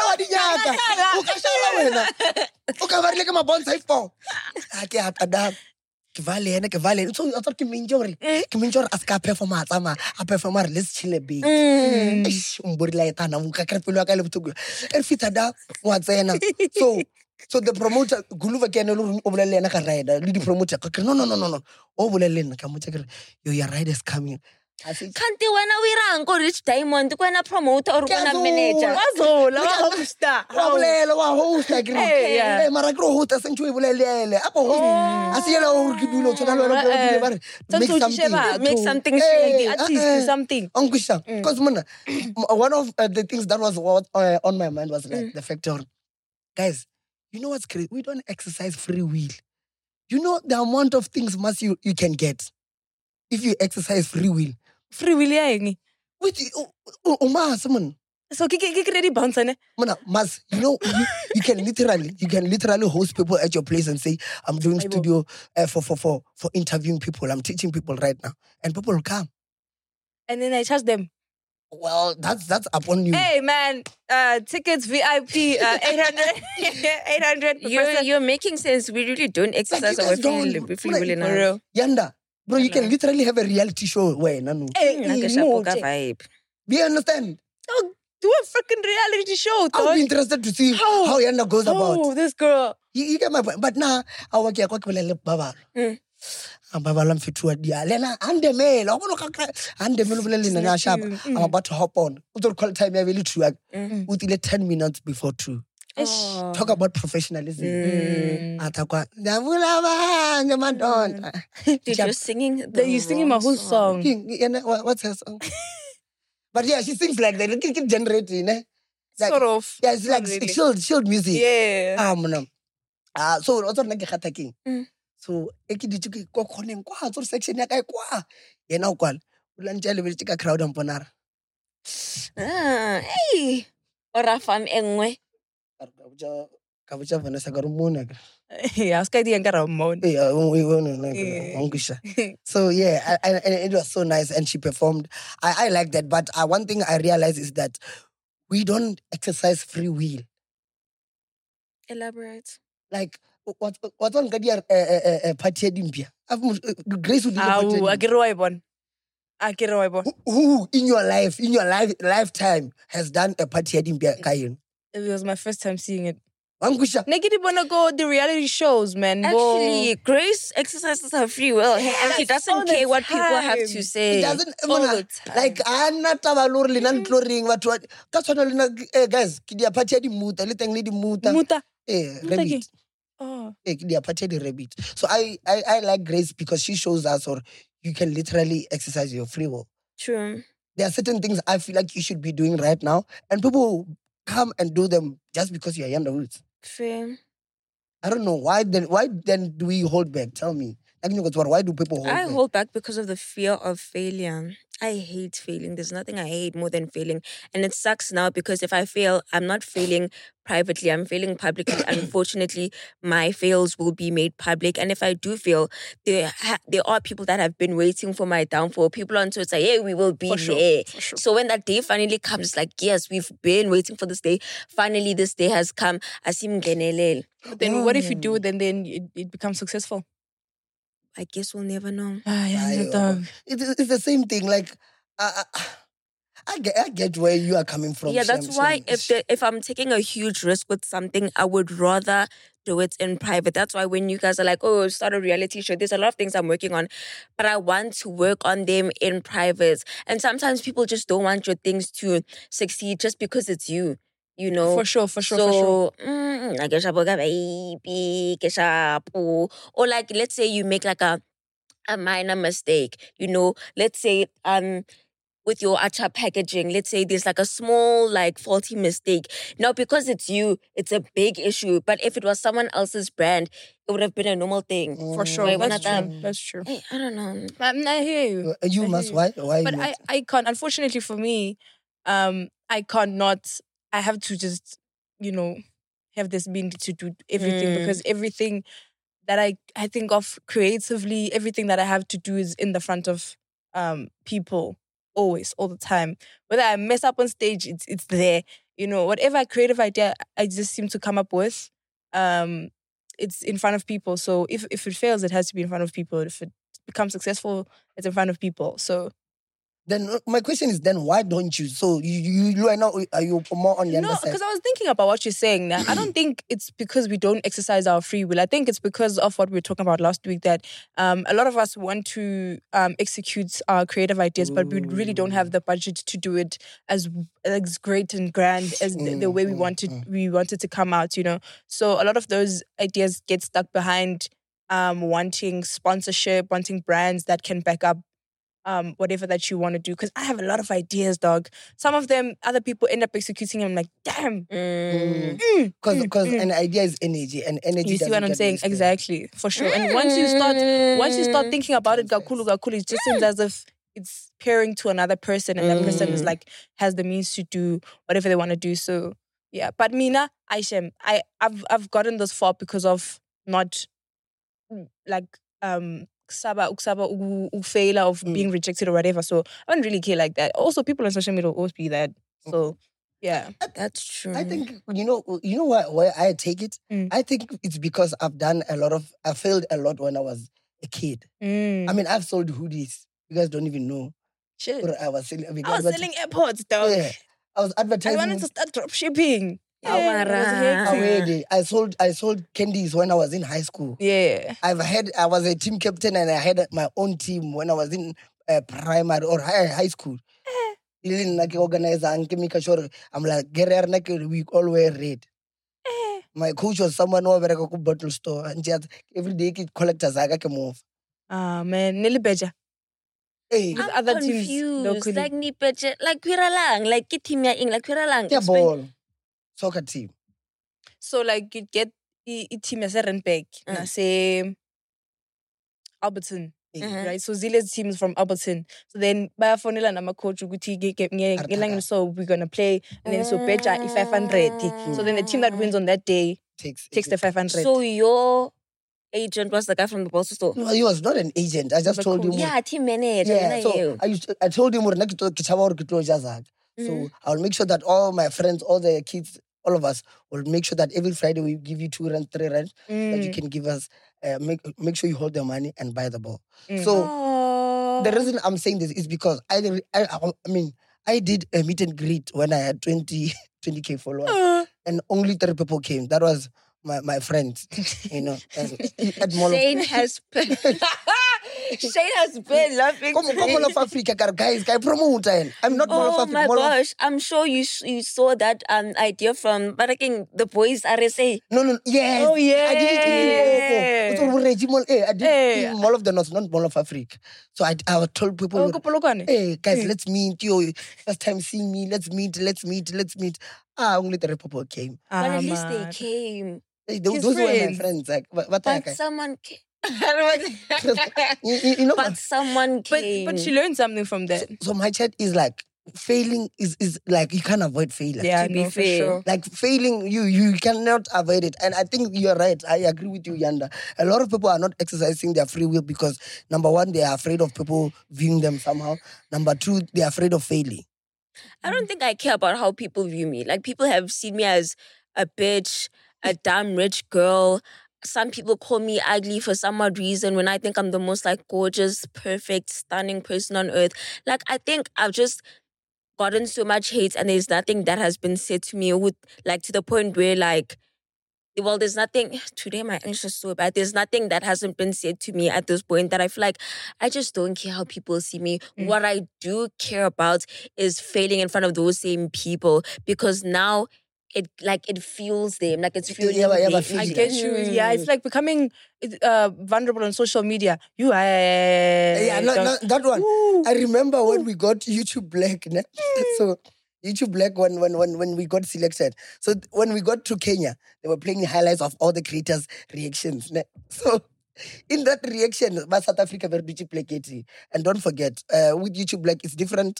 come like my bonsai for. I can't adapt. Kivale. So I thought Kiminjor as a performer, a performer, let's chill be. Burlaitana, Mukakrapula, I love to go. And Fitada, what's so the promoter, Guluva can over the rider, the promoter, no. Over the lane, your rider is coming. Can't you when we run go reach Diamond to go and promote or go and manager? Host. Hey, Maragro host a century. I see make something something. Because one of the things that was on my mind was like the factor. Guys, you know what's crazy? We don't exercise free will. You know the amount of things you can get if you exercise free will. Free will, yeah. With someone. So get ready bounce on Mas, you know, you can literally host people at your place and say, I'm doing studio for interviewing people. I'm teaching people right now. And people will come. And then I charge them. Well, that's upon you. Hey man, tickets VIP 800. You're making sense. We really don't exercise our free will enough. Yanda. Bro, you can literally have a reality show where Nanu. Vibe. Do you understand? Oh, do a freaking reality show. I'll be interested to see how Yanda goes about. Oh, this girl. You get my point. But now, I work here Baba. Baba lam fitua dia. Lena, I'm the male. I'm about to hop on. Call time I really true. With 10 minutes before 2. Talk about professionalism. You're singing. You're singing my whole song. What's her song? But yeah, she sings like that. It can generate, like, sort of. Yeah, it's like really. chilled music. Yeah. So also like a so ekidi ko khoneng kwa so section ya kai kwa yena o kwala ulantjele be tika crowd amponara. Hey. Ora fam engwe. Ka botsa Vanessa ka re mona ka. Yeah, I was getting a Ramon. So yeah, and it was so nice, and she performed. I like that, but one thing I realized is that we don't exercise free will. Elaborate. Like what on Gadia party dimpia? Grace would who in your lifetime has done a party dimpia kayin? It was my first time seeing it. Angusha. Negative wanna go the reality shows, man. Actually, Grace exercises her free will, and she all doesn't the care what people have time. to say. It doesn't all the time. like ana taba lori le nan tloring batho ka tshwana le guys ke dia party di muta le teng le di muta Muta. rabbit Oh. ke dia party di rabbit. So I like Grace because she shows us or you can literally exercise your free will. True. There are certain things I feel like you should be doing right now, and people come and do them just because you're young. Fair. I don't know why then do we hold back? Tell me. Why do people hold I back? hold back because of the fear of failure. I hate failing. There's nothing I hate more than failing. And it sucks now because if I fail, I'm not failing privately, I'm failing publicly. Unfortunately, my fails will be made public. And if I do fail, there are people that have been waiting for my downfall. People on Twitter say, hey, we will be there. For sure. So when that day finally comes, it's like, yes, we've been waiting for this day. Finally, this day has come. Asim Genelel. But then what if you do it and then it becomes successful? I guess we'll never know. It's the same thing. Like, I get where you are coming from. Yeah, that's why if I'm taking a huge risk with something, I would rather do it in private. That's why when you guys are like, oh, start a reality show, there's a lot of things I'm working on, but I want to work on them in private. And sometimes people just don't want your things to succeed just because it's you. You know, For sure. so, like baby, or like let's say you make like a minor mistake. You know, let's say with your acha packaging, let's say there's like a small like faulty mistake. Now because it's you, it's a big issue. But if it was someone else's brand, it would have been a normal thing. For sure. Wait, That's true. Hey, I don't know. I hear you. You must. Why? But I can't. Unfortunately for me, I can't not. I have to just, have this ability to do everything because everything that I think of creatively, everything that I have to do is in the front of people always, all the time. Whether I mess up on stage, it's there. Whatever creative idea I just seem to come up with, it's in front of people. So if it fails, it has to be in front of people. If it becomes successful, it's in front of people. So then my question is, then why don't you? So you are now, are you more on the other no, side? because I was thinking about what you're saying now. I don't think it's because we don't exercise our free will. I think it's because of what we were talking about last week that a lot of us want to execute our creative ideas, but we really don't have the budget to do it as great and grand as the way we wanted to come out, So a lot of those ideas get stuck behind wanting sponsorship, wanting brands that can back up whatever that you want to do. Because I have a lot of ideas, dog. Some of them, other people end up executing them. I'm like, damn. Because an idea is energy, and energy. You see what I'm saying? Exactly, for sure. And once you start thinking about it, gakulu, it just seems as if it's pairing to another person, and that person is like has the means to do whatever they want to do. So yeah, but Mina, Aishem, I've gotten this far because of not like failure of being rejected or whatever. So I don't really care like that. Also, people on social media will always be that. So yeah, that's true. I think you know why I take it. I think it's because I failed a lot when I was a kid. I mean, I've sold hoodies. You guys don't even know. Shit. I was selling AirPods, dog. Yeah, I was advertising. I wanted to start drop shipping. I sold candies when I was in high school. Yeah. I was a team captain and I had my own team when I was in primary or high school. Organizer and make sure I'm like we all wear red. My coach was someone over at a bottle store and just every day he collectors I can move. Man, Nelly Beja. Hey, I'm other confused. teams locally. Like ni peche, like kwiralang, like team ya ing, like kwiralang. yeah, ball. Soccer team. So like you get a team as a Renbeck, na say Alberton. right? So Zile's team is from Alberton. So then bayafonela nama coach ukuthi ngelang so we're gonna play, and then so beja 500. So then the team that wins on that day takes the 500. So your agent was the guy from the Bolsa store? No, he was not an agent. I just told him. Yeah, team manager. Yeah, so I told him so I'll make sure that all my friends, all the kids, all of us will make sure that every Friday we give you 2 rand, 3 rand that you can give us. Make sure you hold the money and buy the ball. So the reason I'm saying this is because I mean I did a meet and greet when I had 20K followers and only 3 people came. That was my friends, you know. At Shane has been laughing. Come Mall of Africa, guys. Promote. I'm not Mall of Africa. Oh my gosh! I'm sure you saw that idea from Baraking, the boys RSA. No. Yes. Oh yeah. I did it in I did it in Mall of the North, not Mall of Africa. So I told people, hey guys, let's meet. You first time seeing me. Let's meet. Only 3 people came. But at least they came. Those were my friends. Like, but someone came. you know, but someone came. But she learned something from that. So my chat is like, failing is like you can't avoid failure. Yeah, to be fair. Sure. Like failing, you cannot avoid it. And I think you're right. I agree with you, Yanda. A lot of people are not exercising their free will because, number 1, they are afraid of people viewing them somehow. Number 2, they're afraid of failing. I don't think I care about how people view me. Like, people have seen me as a bitch, a damn rich girl. Some people call me ugly for some odd reason when I think I'm the most like gorgeous, perfect, stunning person on earth. Like, I think I've just gotten so much hate and there's nothing that has been said to me with like to the point where like, well, there's nothing, today my English is so bad. There's nothing that hasn't been said to me at this point that I feel like I just don't care how people see me. What I do care about is failing in front of those same people because now it fuels them, like it's fueling them. I get you. Yeah, it's like becoming vulnerable on social media. You are... that one. Ooh. I remember when we got YouTube Black. So YouTube Black when we got selected. So when we got to Kenya, they were playing highlights of all the creators' reactions. So in that reaction, by South Africa very YouTube Black. And don't forget, with YouTube Black, it's different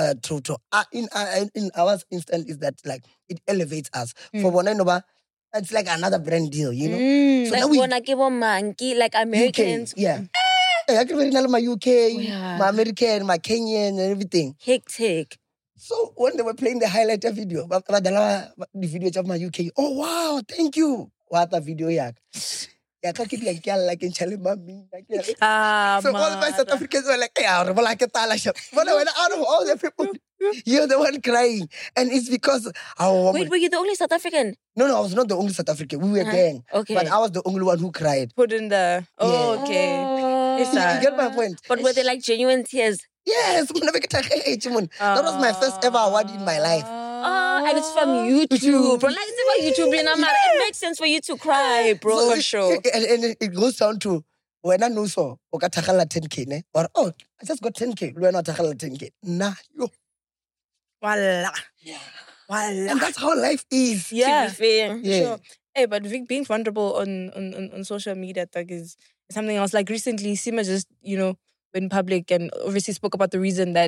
in our instance is that like it elevates us. For Bonanova, it's like another brand deal, you know. So like wanna give a monkey, like Americans. UK, yeah. I can very my UK, my American, my Kenyan, and everything. Hectic. So when they were playing the highlighter video, the video of my UK, oh wow, thank you. What a video yak. Like in Chalimami. So all my South Africans were like, yeah, like a talasha. But out of all the people, you're the one crying. And it's because our Wait, were you the only South African? No, I was not the only South African. We were a gang. Okay. But I was the only one who cried. Put in the... Oh, Yeah. okay. You get my point? But were they like genuine tears? Yes. That was my first ever award in my life. And it's from YouTube. Bro, like it's about YouTube, it makes sense for you to cry, bro. So for sure. And it goes down to when I know so, okay, 10K, ne? Or I just got 10K. When I 10K, nah, yo. Voila. Yeah. Voila. And that's how life is. Yeah. To be fair. Yeah. Sure. Hey, but being vulnerable on social media is something else. Like recently, Sima just, went public and obviously spoke about the reason that...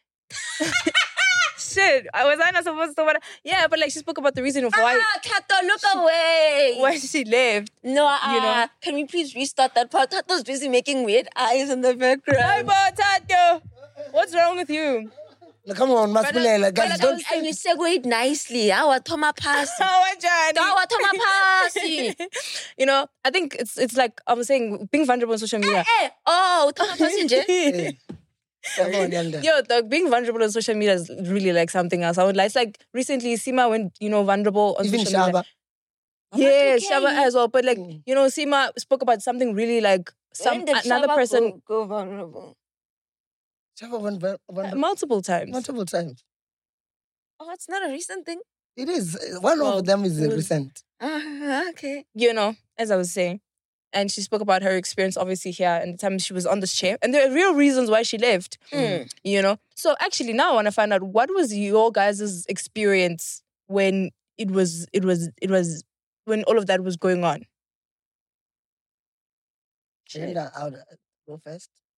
Shit, was I not supposed to... Yeah, but like she spoke about the reason of why... Tato, look away. Why she left. No, can we please restart that part? Tato's busy making weird eyes in the background. Hi, Tato. What's wrong with you? Come on, Masculela, guys, But don't... and you segued nicely. Our Toma pass. Oh, Johnny. Our Toma pass. I think it's like I was saying, being vulnerable on social media. Oh, Toma passenger. Come on, Yanda. Yo, being vulnerable on social media is really like something else. I would like, it's like recently Sima went, vulnerable on Even social media. Shaba. Yes, Shaba as well. But like, Sima spoke about something really like When did another Shaba person go vulnerable? Shaba went multiple times. multiple times. Oh, it's not a recent thing. It is. One Well, of them is it was- recent. Okay. As I was saying. And she spoke about her experience, obviously, here and the time she was on this chair. And there are real reasons why she left, So actually, now I want to find out, what was your guys' experience when it was when all of that was going on? Yanda, I'll go first.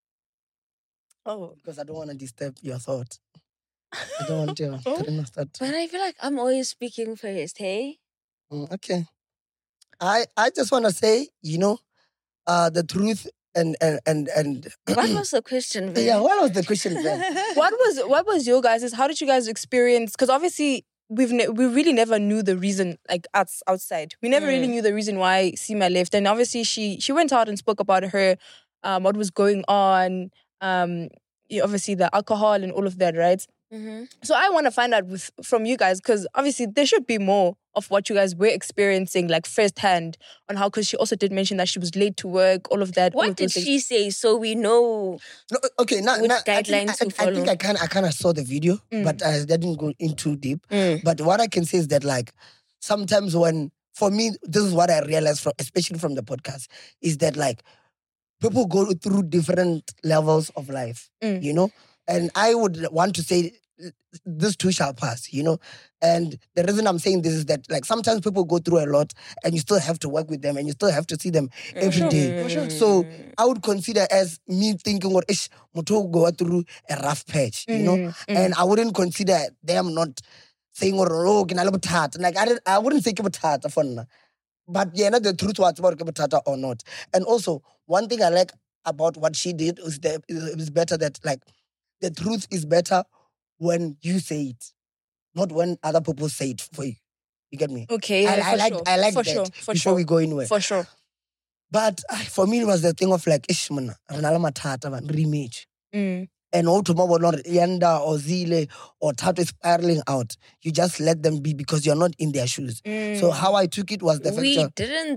Oh. because I don't want to disturb your thought. I don't want your train of thought. But I feel like I'm always speaking first, hey? Okay. I just want to say, the truth and What was the question, Vin? yeah, what was the question then? What was your guys'? How did you guys experience? Because obviously we really never knew the reason, like outside. We never really knew the reason why Sima left, and obviously she went out and spoke about her, what was going on, obviously the alcohol and all of that, right? Mm-hmm. So I want to find out from you guys, because obviously there should be more of what you guys were experiencing, like firsthand, on how, because she also did mention that she was late to work, all of that. all What of did those things. she say so we know? No, okay, now, Which now I guidelines think, to I think follow? I kind of saw the video, but I didn't go in too deep. But what I can say is that, like, sometimes for me, this is what I realized especially from the podcast, is that, like, people go through different levels of life, and I would want to say this too shall pass, and the reason I'm saying this is that, like, sometimes people go through a lot and you still have to work with them and you still have to see them every day. For sure. So I would consider as me thinking, or ish, Muto go through a rough patch, and I wouldn't consider them not saying, oh, like, I wouldn't say Kibatata for now. But yeah, the truth was about Kibatata or not. And also, one thing I like about what she did is that it is better that, like, the truth is better when you say it, not when other people say it for you. You get me? Okay, yeah, I like for that sure, for before sure. we go anywhere. For sure. But for me, it was the thing of, like, ish, man, rematch. Mm. And all tomorrow, not Yanda or Zile or Tato spiraling out. You just let them be because you're not in their shoes. So how I took it was the fact We that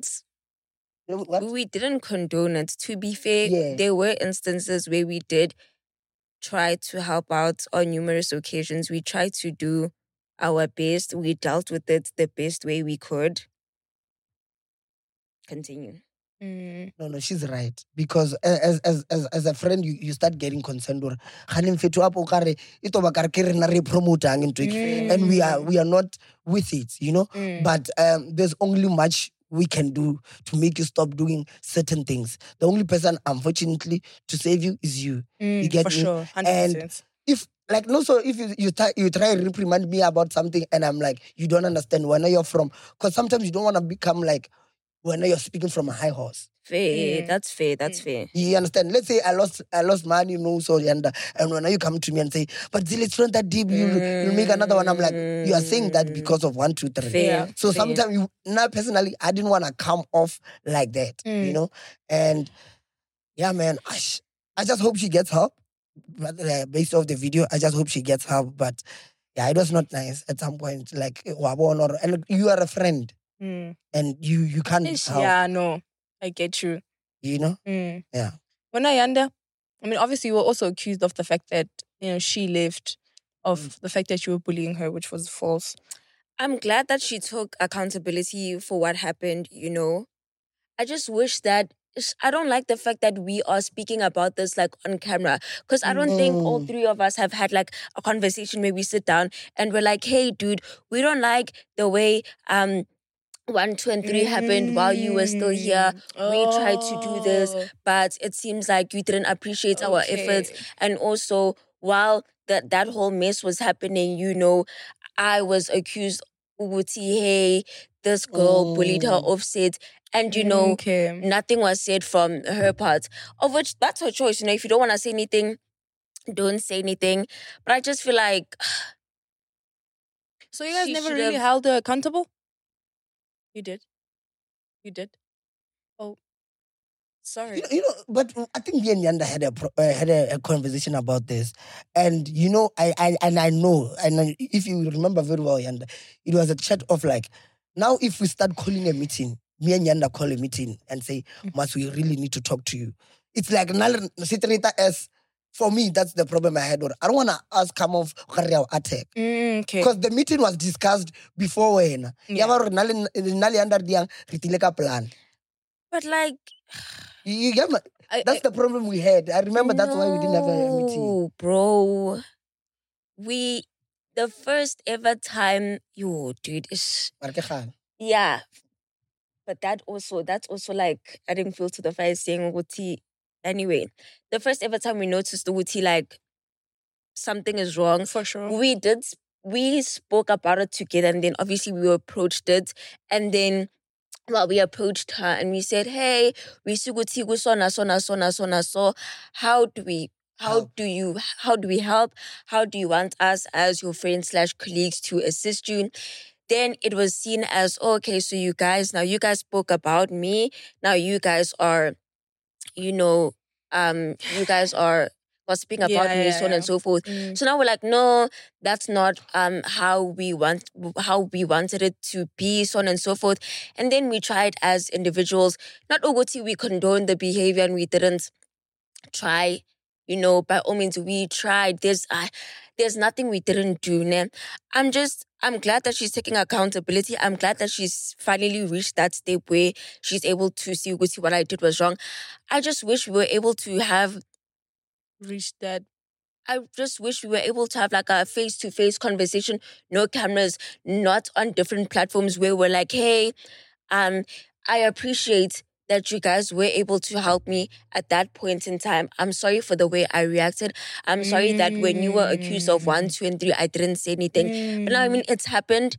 didn't condone it. To be fair, Yeah. there were instances where we did try to help out on numerous occasions. We tried to do our best. We dealt with it the best way we could. Continue. No, she's right. Because as a friend, you start getting concerned. And we are not with it, But there's only much we can do to make you stop doing certain things. The only person, unfortunately, to save you is you. You get For me? sure, 100%. And if, like, no, so if you try and reprimand me about something and I'm like, you don't understand where you're from. Because sometimes you don't want to become like, when you're speaking from a high horse. Fair. That's fair. That's fair. You understand? Let's say I lost money, so and when you come to me and say, but Zil, it's not that deep, you'll make another one. I'm like, you are saying that because of 1, 2, 3. Fair. So fair. sometimes personally, I didn't want to come off like that, And yeah, man, I just hope she gets help. Based off the video, I just hope she gets help. But yeah, it was not nice at some point. Like, and you are a friend. And you can't help. Yeah, no, I get you. Yeah. When Ayanda, I mean, obviously you were also accused of the fact that, she left, of the fact that you were bullying her, which was false. I'm glad that she took accountability for what happened, I just wish that I don't like the fact that we are speaking about this like on camera, because I don't think all three of us have had like a conversation where we sit down and we're like, hey dude, we don't like the way 1, 2, and 3 happened while you were still here. We tried to do this, but it seems like you didn't appreciate our efforts. And also, while that whole mess was happening, I was accused, Uguti, hey, this girl bullied her offset. And, nothing was said from her part. Of which, that's her choice. If you don't want to say anything, don't say anything. But I just feel like... So you guys never really held her accountable? You did? Oh, sorry. But I think me and Yanda had a conversation about this, and I know, and if you remember very well, Yanda, it was a chat of like, now if we start calling a meeting, me and Yanda call a meeting and say, Mas, we really need to talk to you. It's like as. For me, that's the problem I had. I don't want to ask come off attack. Because the meeting was discussed before when. Plan. But like... You get me? That's the problem we had. I remember that's why we didn't have a meeting. Bro. The first ever time, dude, is... Yeah. But that's also like adding fuel to the fire, saying, Anyway, the first ever time we noticed Uti, like, something is wrong. For sure. We spoke about it together, and then obviously we approached it. And then, well, we approached her and we said, hey, we suguti sona. So how do we help? How do you want us as your friends / colleagues to assist you? Then it was seen as, okay, so you guys spoke about me. Now you guys are, you guys are gossiping about me, so on and so forth. So now we're like, no, that's not how we wanted it to be, so on and so forth. And then we tried as individuals, not Ogoti, we condoned the behavior and we didn't try, by all means we tried. There's nothing we didn't do. Ne? I'm glad that she's taking accountability. I'm glad that she's finally reached that step where she's able to see what I did was wrong. I just wish we were able to have reached that. I just wish we were able to have like a face-to-face conversation, no cameras, not on different platforms where we're like, hey, I appreciate that you guys were able to help me at that point in time. I'm sorry for the way I reacted. I'm sorry that when you were accused of 1, 2, and 3, I didn't say anything. But now, I mean, it's happened.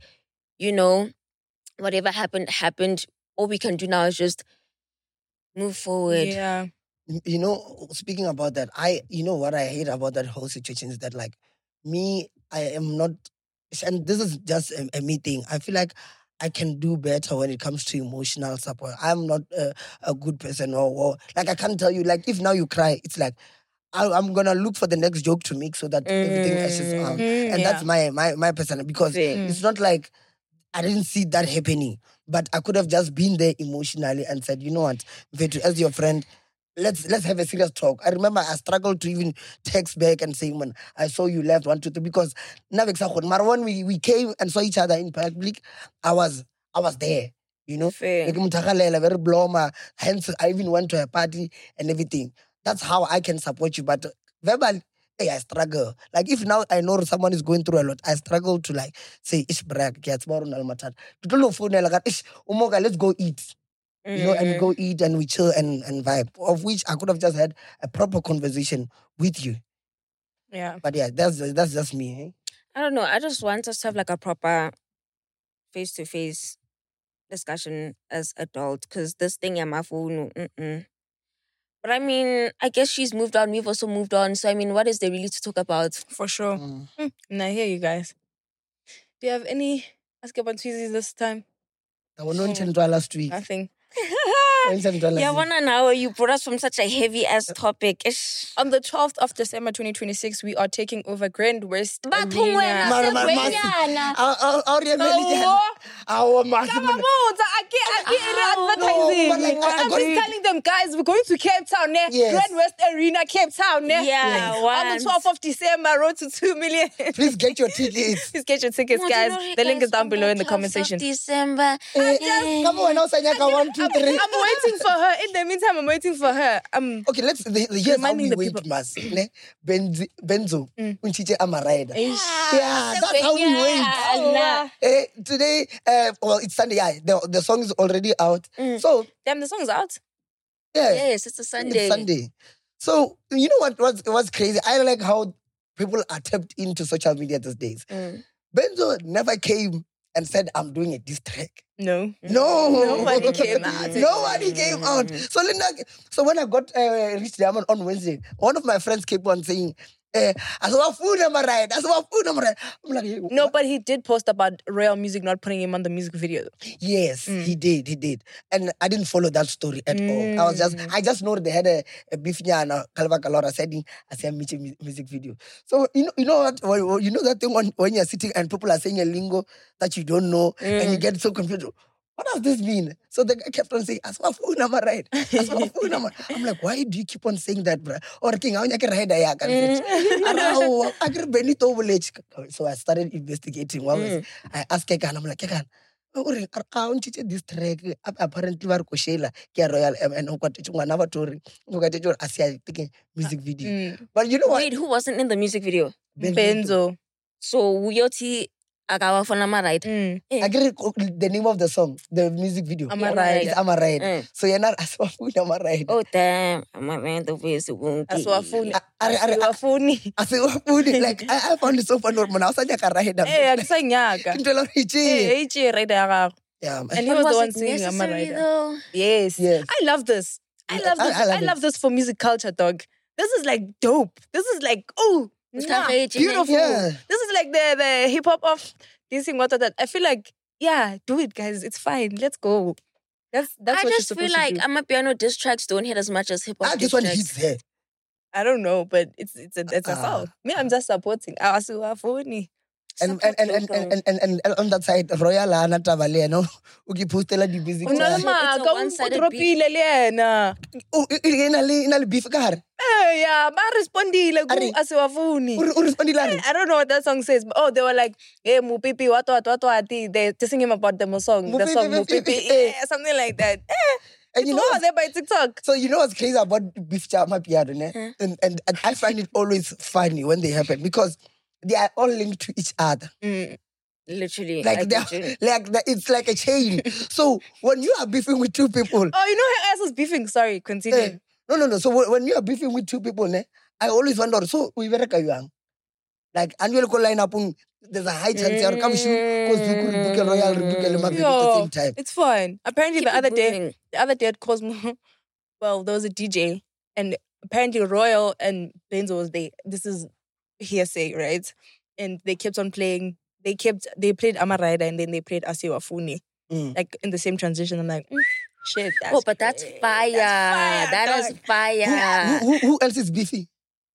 Whatever happened. All we can do now is just move forward. Yeah. Speaking about that, what I hate about that whole situation is that, like, me, I am not, and this is just a me thing. I feel like I can do better when it comes to emotional support. I'm not a good person, or like, I can't tell you, like, if now you cry, it's like, I'm gonna look for the next joke to make so that everything ashes out. And that's my person, because it's not like I didn't see that happening, but I could have just been there emotionally and said, you know what, Vetu, as your friend, let's have a serious talk. I remember I struggled to even text back and say, man, I saw you left 1, 2, 3, because when we came and saw each other in public, I was there, Fair. Like, very bloma. Hence, I even went to a party and everything. That's how I can support you. But verbal, hey, I struggle. Like, if now I know someone is going through a lot, I struggle to, like, say, ish brag, get tomorrow nalmatat. Let's go eat. And we go eat and we chill and vibe. Of which I could have just had a proper conversation with you. Yeah. But yeah, that's just me. Eh? I don't know. I just want us to have like a proper face-to-face discussion as adults, because this thing, my phone, But I mean, I guess she's moved on. We've also moved on. So I mean, what is there really to talk about? For sure. Now, here you guys. Do you have any Ask About Tweezies this time? I was not last week. Nothing. Yeah, 1 hour. You brought us from such a heavy ass topic. On the 12th of December 2026, we are taking over Grand West Arena. I'm just telling them, guys, we're going to Cape Town. Grand West Arena, Cape Town. Yeah, on the 12th of December, road to 2 million. Please get your tickets. Please get your tickets, guys. The link is down below in the comment section. December. Come on, now, Sanyaka, 1, 2, 3. I'm waiting for her. In the meantime, I'm waiting for her. Okay, here's how we wait, Mas. Benzo, Unchiche Amaraida. Yeah, that's how we wait. Today, well, it's Sunday. Yeah, the song is already out. So, damn, the song's out. Yeah. Yes, it's a Sunday. It's Sunday. So, you know what's crazy? I like how people are tapped into social media these days. Benzo never came and said, I'm doing a diss track. No. Nobody came out. Nobody came out. So when I got Rich Diamond on Wednesday, one of my friends kept on saying, I saw food, am I right? I'm like, no, but he did post about Royal Music not putting him on the music video. Yes, he did. And I didn't follow that story at all. I just know they had a Bifinya and a Calva Calora setting as a music video. So, you know what? Well, you know that thing when you're sitting and people are saying a lingo that you don't know and you get so confused. What does this mean? So the guy kept on saying, Aswafu nama right. Aswafu nama. I'm like, why do you keep on saying that, bro? Or king, I So I started investigating. I asked Kekan, I'm like, Kekan, this track apparently var koshela ke Royal and taking music video. But you know what? Wait, who wasn't in the music video? Benzo. So Uyoti Akawa for Nama right. Mm. I get the name of the song, the music video. Am Yeah, I I'm right? It's Amaride. Mm. So you're not Aswafuni Amaride. Oh damn, I'm a man the face Aswafuni. I Aswafuni. Aswafuni. Like, I found it so funny. When I was like, Eh, akusanyaka. Eh, right there. Yeah, man. And he was the one singing Am I right? though? Yes. Yes. I love this. I love this. I love I love this for music culture, dog. This is like dope. This is like, oh, mwah, beautiful. Yeah. This is like the hip hop of this thing, what that. I feel like, yeah, do it, guys. It's fine. Let's go. That's I what you're just supposed feel like to do. Amapiano diss tracks don't hit as much as hip hop diss This one tracks. hits there. I don't know, but it's a song. Me, I'm just supporting. Awasiwafuni. And Support local. on that side, Royal Ana Tavale, no? Uki postela di music. It's a Unalama, one-sided ka utropile le yena. Oh, inali beef ka hare. Eh, yeah, ba respondile Are- ku asiwafuni. O respondile are. I don't know what that song says, but they were like, hey, Mupipi, what, they're singing him about the song, the song Mupipi, yeah, something like that. And you know, It's over there by TikTok. so you know what's crazy about beef chama piano, ne? And I find it always funny when they happen because they are all linked to each other. Literally. Like I they get you. it's like a chain. So when you are beefing with two people, Oh, you know her ass was beefing. Sorry, continue. eh, no. So when you are beefing with two people, ne, I always wonder. So we better young. Like annual line up, there's a high chance you come shoot because you could book a royal, book a Lemagri at the Yo, same time. it's fine. Apparently, Keep the it other day moving. at Cosmo, well, there was a DJ, and apparently Royal and Benzo was there. This is hearsay, right? And they kept on playing. They played Amarida and then they played Asiwafuni, like in the same transition. I'm like, shit. Oh, but that's fire. That is dog. fire. Who else is beefy?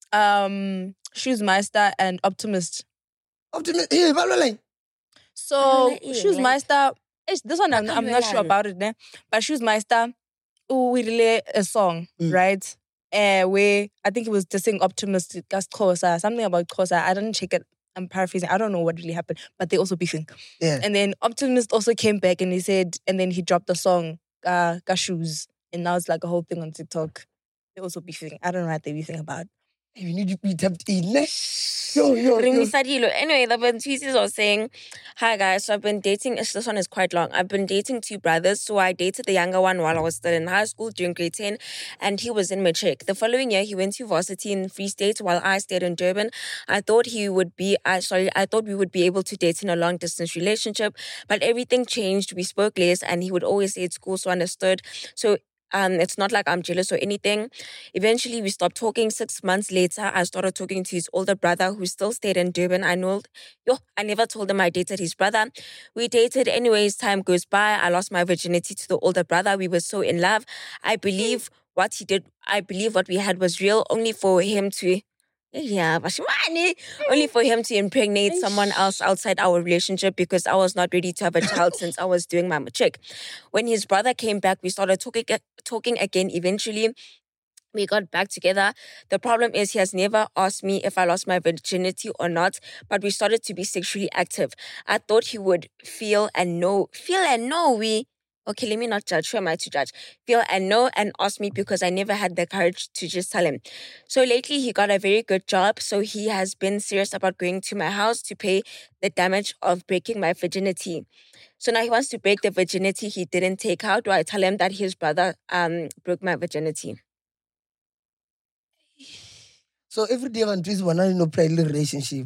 Shoes Meister and Optimist. Optimist. Hey, Valolai. So like, Shoes like- Meister. This one I'm not sure about it, ne? But Shoes Meister, we relay a song, right? Where I think it was just saying Optimist, Kosa, something about Kosa. I didn't check it. I'm paraphrasing. I don't know what really happened, but they also beefing. Yeah. And then Optimist also came back and he said, and then he dropped the song, Shoes. And now it's like a whole thing on TikTok. They also beefing. I don't know what they're beefing about. You need to be tapped in. Ne? Yo. Anyway, the Bentwises was saying, hi guys, so I've been dating, this one is quite long. I've been dating two brothers. So I dated the younger one while I was still in high school during grade 10, and he was in matric. The following year, he went to varsity in Free State while I stayed in Durban. I thought we would be able to date in a long distance relationship, but everything changed. We spoke less, and he would always say at school, so I understood. So it's not like I'm jealous or anything. Eventually, we stopped talking. 6 months later, I started talking to his older brother who still stayed in Durban. I never told him I dated his brother. We dated anyways. Time goes by. I lost my virginity to the older brother. We were so in love. I believe what we had was real, only for him to impregnate someone else outside our relationship because I was not ready to have a child since I was doing my matric. When his brother came back, we started talking again. Eventually, we got back together. The problem is he has never asked me if I lost my virginity or not, but we started to be sexually active. I thought he would feel and know. Okay, let me not judge. Who am I to judge? Feel and know and ask me because I never had the courage to just tell him. So lately he got a very good job. So he has been serious about going to my house to pay the damage of breaking my virginity. So now he wants to break the virginity he didn't take. How do I tell him that his brother broke my virginity? So every day when twins want to play relationship,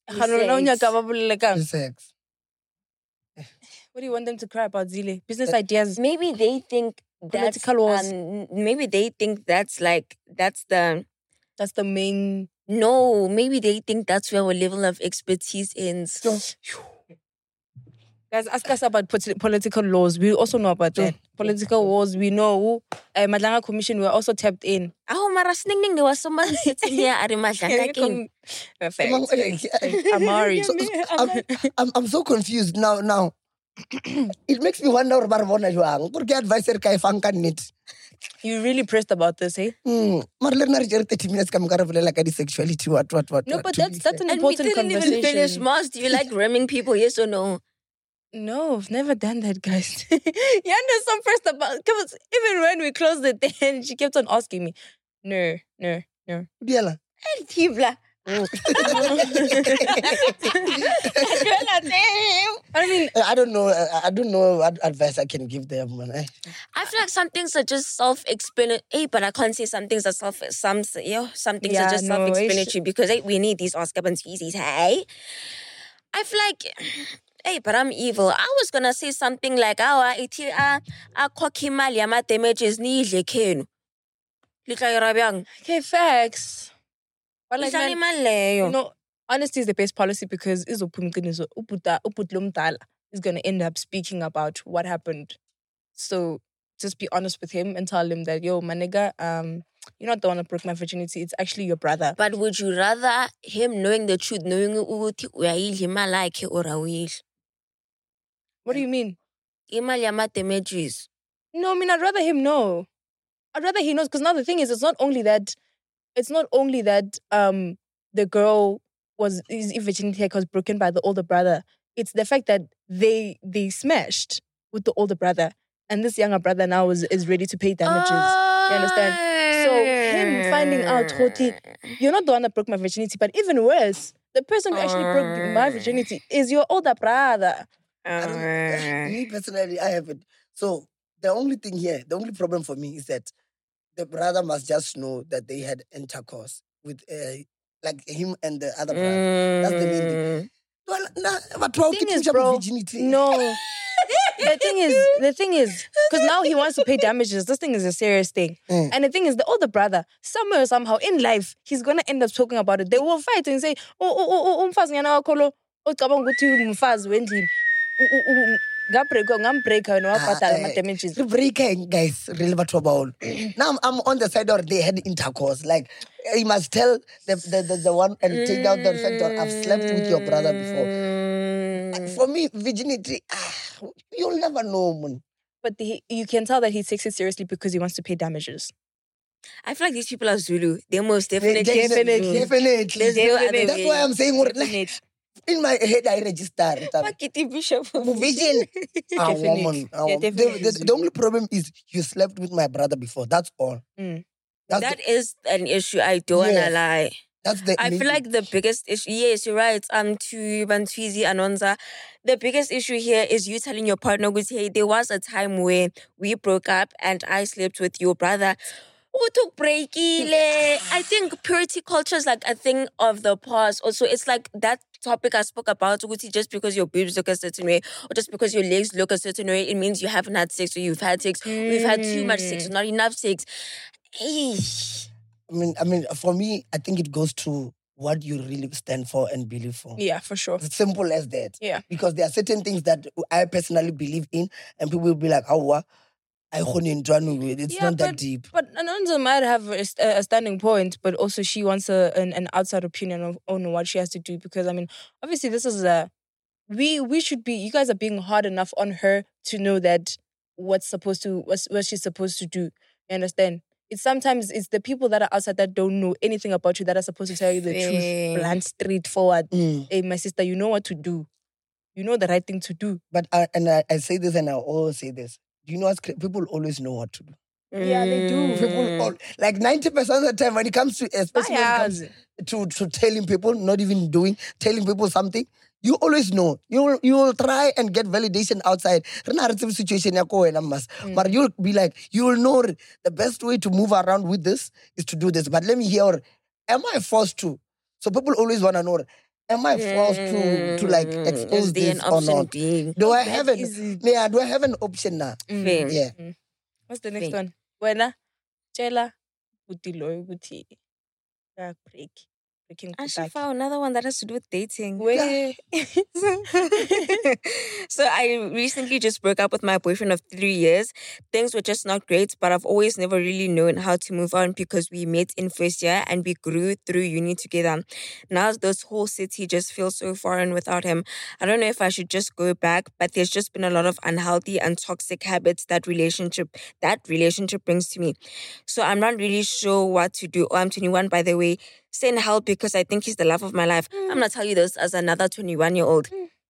What sex. do you want them to cry about, Zile? Business ideas. Maybe they think that's Political wars. maybe they think that's the. That's the main. No, maybe they think that's where our level of expertise ends. Guys, ask us about political laws. We also know about that. Political wars, we know. Madlanga Commission, we're also tapped in. Oh, Mara Sningning, there was someone sitting here at Imagine. Amari. So, I'm so confused now. It makes me wonder about bona jwang. Porque advisor ka ifanga net. You really pressed about this, eh? Mar le nna re jere 30 minutes ka mokara bolela ka sexuality what. No, but that's an And we important didn't even conversation. finish. Mars, do you like ramming people? Yes or no? No, I've never done that, guys. Yanda's so pressed about. Cause even when we closed the thing, she kept on asking me. No. Diala. Tivla. I mean, I don't know. I don't know what advice I can give them. Man. I feel like some things are just self-explanatory. Hey, but I can't say some things are some things Yeah, are just no, self-explanatory because hey, we need these Oscar and feces. Hey, I feel like. Hey, but I'm evil. I was gonna say something like, ithi akhokha imali yama damages ni idle khenu. Litla yirabang. okay, facts. But like, Ihlala man, imali leyo. you know, honesty is the best policy because Uputlumtala is going to end up speaking about what happened. So just be honest with him and tell him that, yo, my nigga, you're not the one that broke my virginity. It's actually your brother. But would you rather him knowing the truth, knowing ukuthi uyayidla imali yakhe or awuyidli? What do you mean? Imali yama damages. No, I mean, I'd rather him know. I'd rather he knows because now the thing is, it's not only that the girl his virginity was broken by the older brother. It's the fact that they smashed with the older brother, and this younger brother now is ready to pay damages. You understand? So him finding out, Hoti, you're not the one that broke my virginity, but even worse, the person who actually broke my virginity is your older brother. Me personally, I haven't. So the only problem for me is that the brother must just know that they had intercourse with like him and the other brother. That's the main thing. Well, but Thing is, bro, virginity. no. The thing is, because now he wants to pay damages. This thing is a serious thing. And the thing is, the older brother, somewhere, somehow, in life, he's going to end up talking about it. They will fight and say, umfazi ngiyana wakho ucabanga ukuthi umfazi wendlini. Ngambreaker no wabhadala ama-damages. Breaking, guys, really trouble. Now I'm on the side or they had intercourse. Like you must tell the one and take out the fact that I've slept with your brother before. For me, virginity, you'll never know, man. But you can tell that he takes it seriously because he wants to pay damages. I feel like these people are Zulu. They're most definitely. Definitely. There's no other way. That's why I'm saying, like, in my head, I register. Bishop. Vision. Woman. The only problem is you slept with my brother before. That's all. That is an issue. I don't wanna lie. I feel like the biggest issue. Yes, you're right. To Bantwizi Anonza, the biggest issue here is you telling your partner, hey, there was a time where we broke up and I slept with your brother. I think purity culture is like a thing of the past. Also, it's like that topic I spoke about. Just because your boobs look a certain way, or just because your legs look a certain way, it means you haven't had sex, or you've had sex, or you've had too much sex, or not enough sex. I mean, for me, I think it goes to what you really stand for and believe for. Yeah, for sure. It's simple as that. Yeah. Because there are certain things that I personally believe in, and people will be like, "Oh, it's not that deep." But Anonza might have a standing point, but also she wants an outside opinion on what she has to do. Because I mean, obviously, this is we should be. You guys are being hard enough on her to know that what she's supposed to do. You understand? Sometimes it's the people that are outside that don't know anything about you that are supposed to tell you the truth, blunt, straightforward. Hey, my sister, you know what to do. You know the right thing to do. But I say this and I always say this. Do you know what? People always know what to do. Yeah, they do. People like 90% of the time when it comes to, especially when it comes to telling people, not even telling people something, you always know. You will try and get validation outside. Situation, but you'll be like, you will know the best way to move around with this is to do this. But let me hear, am I forced to? So people always want to know, am I forced to like expose this or not? Do I have an option now? Yeah. What's the next one? Wena, Chela, Utilo, Guti, break. I should find another one that has to do with dating. So I recently just broke up with my boyfriend of 3 years. Things were just not great, but I've always never really known how to move on because we met in first year and we grew through uni together. Now this whole city just feels so foreign without him. I don't know if I should just go back, but there's just been a lot of unhealthy and toxic habits that relationship brings to me. So I'm not really sure what to do. Oh, I'm 21, by the way. Send help because I think he's the love of my life. I'm going to tell you this as another 21-year-old.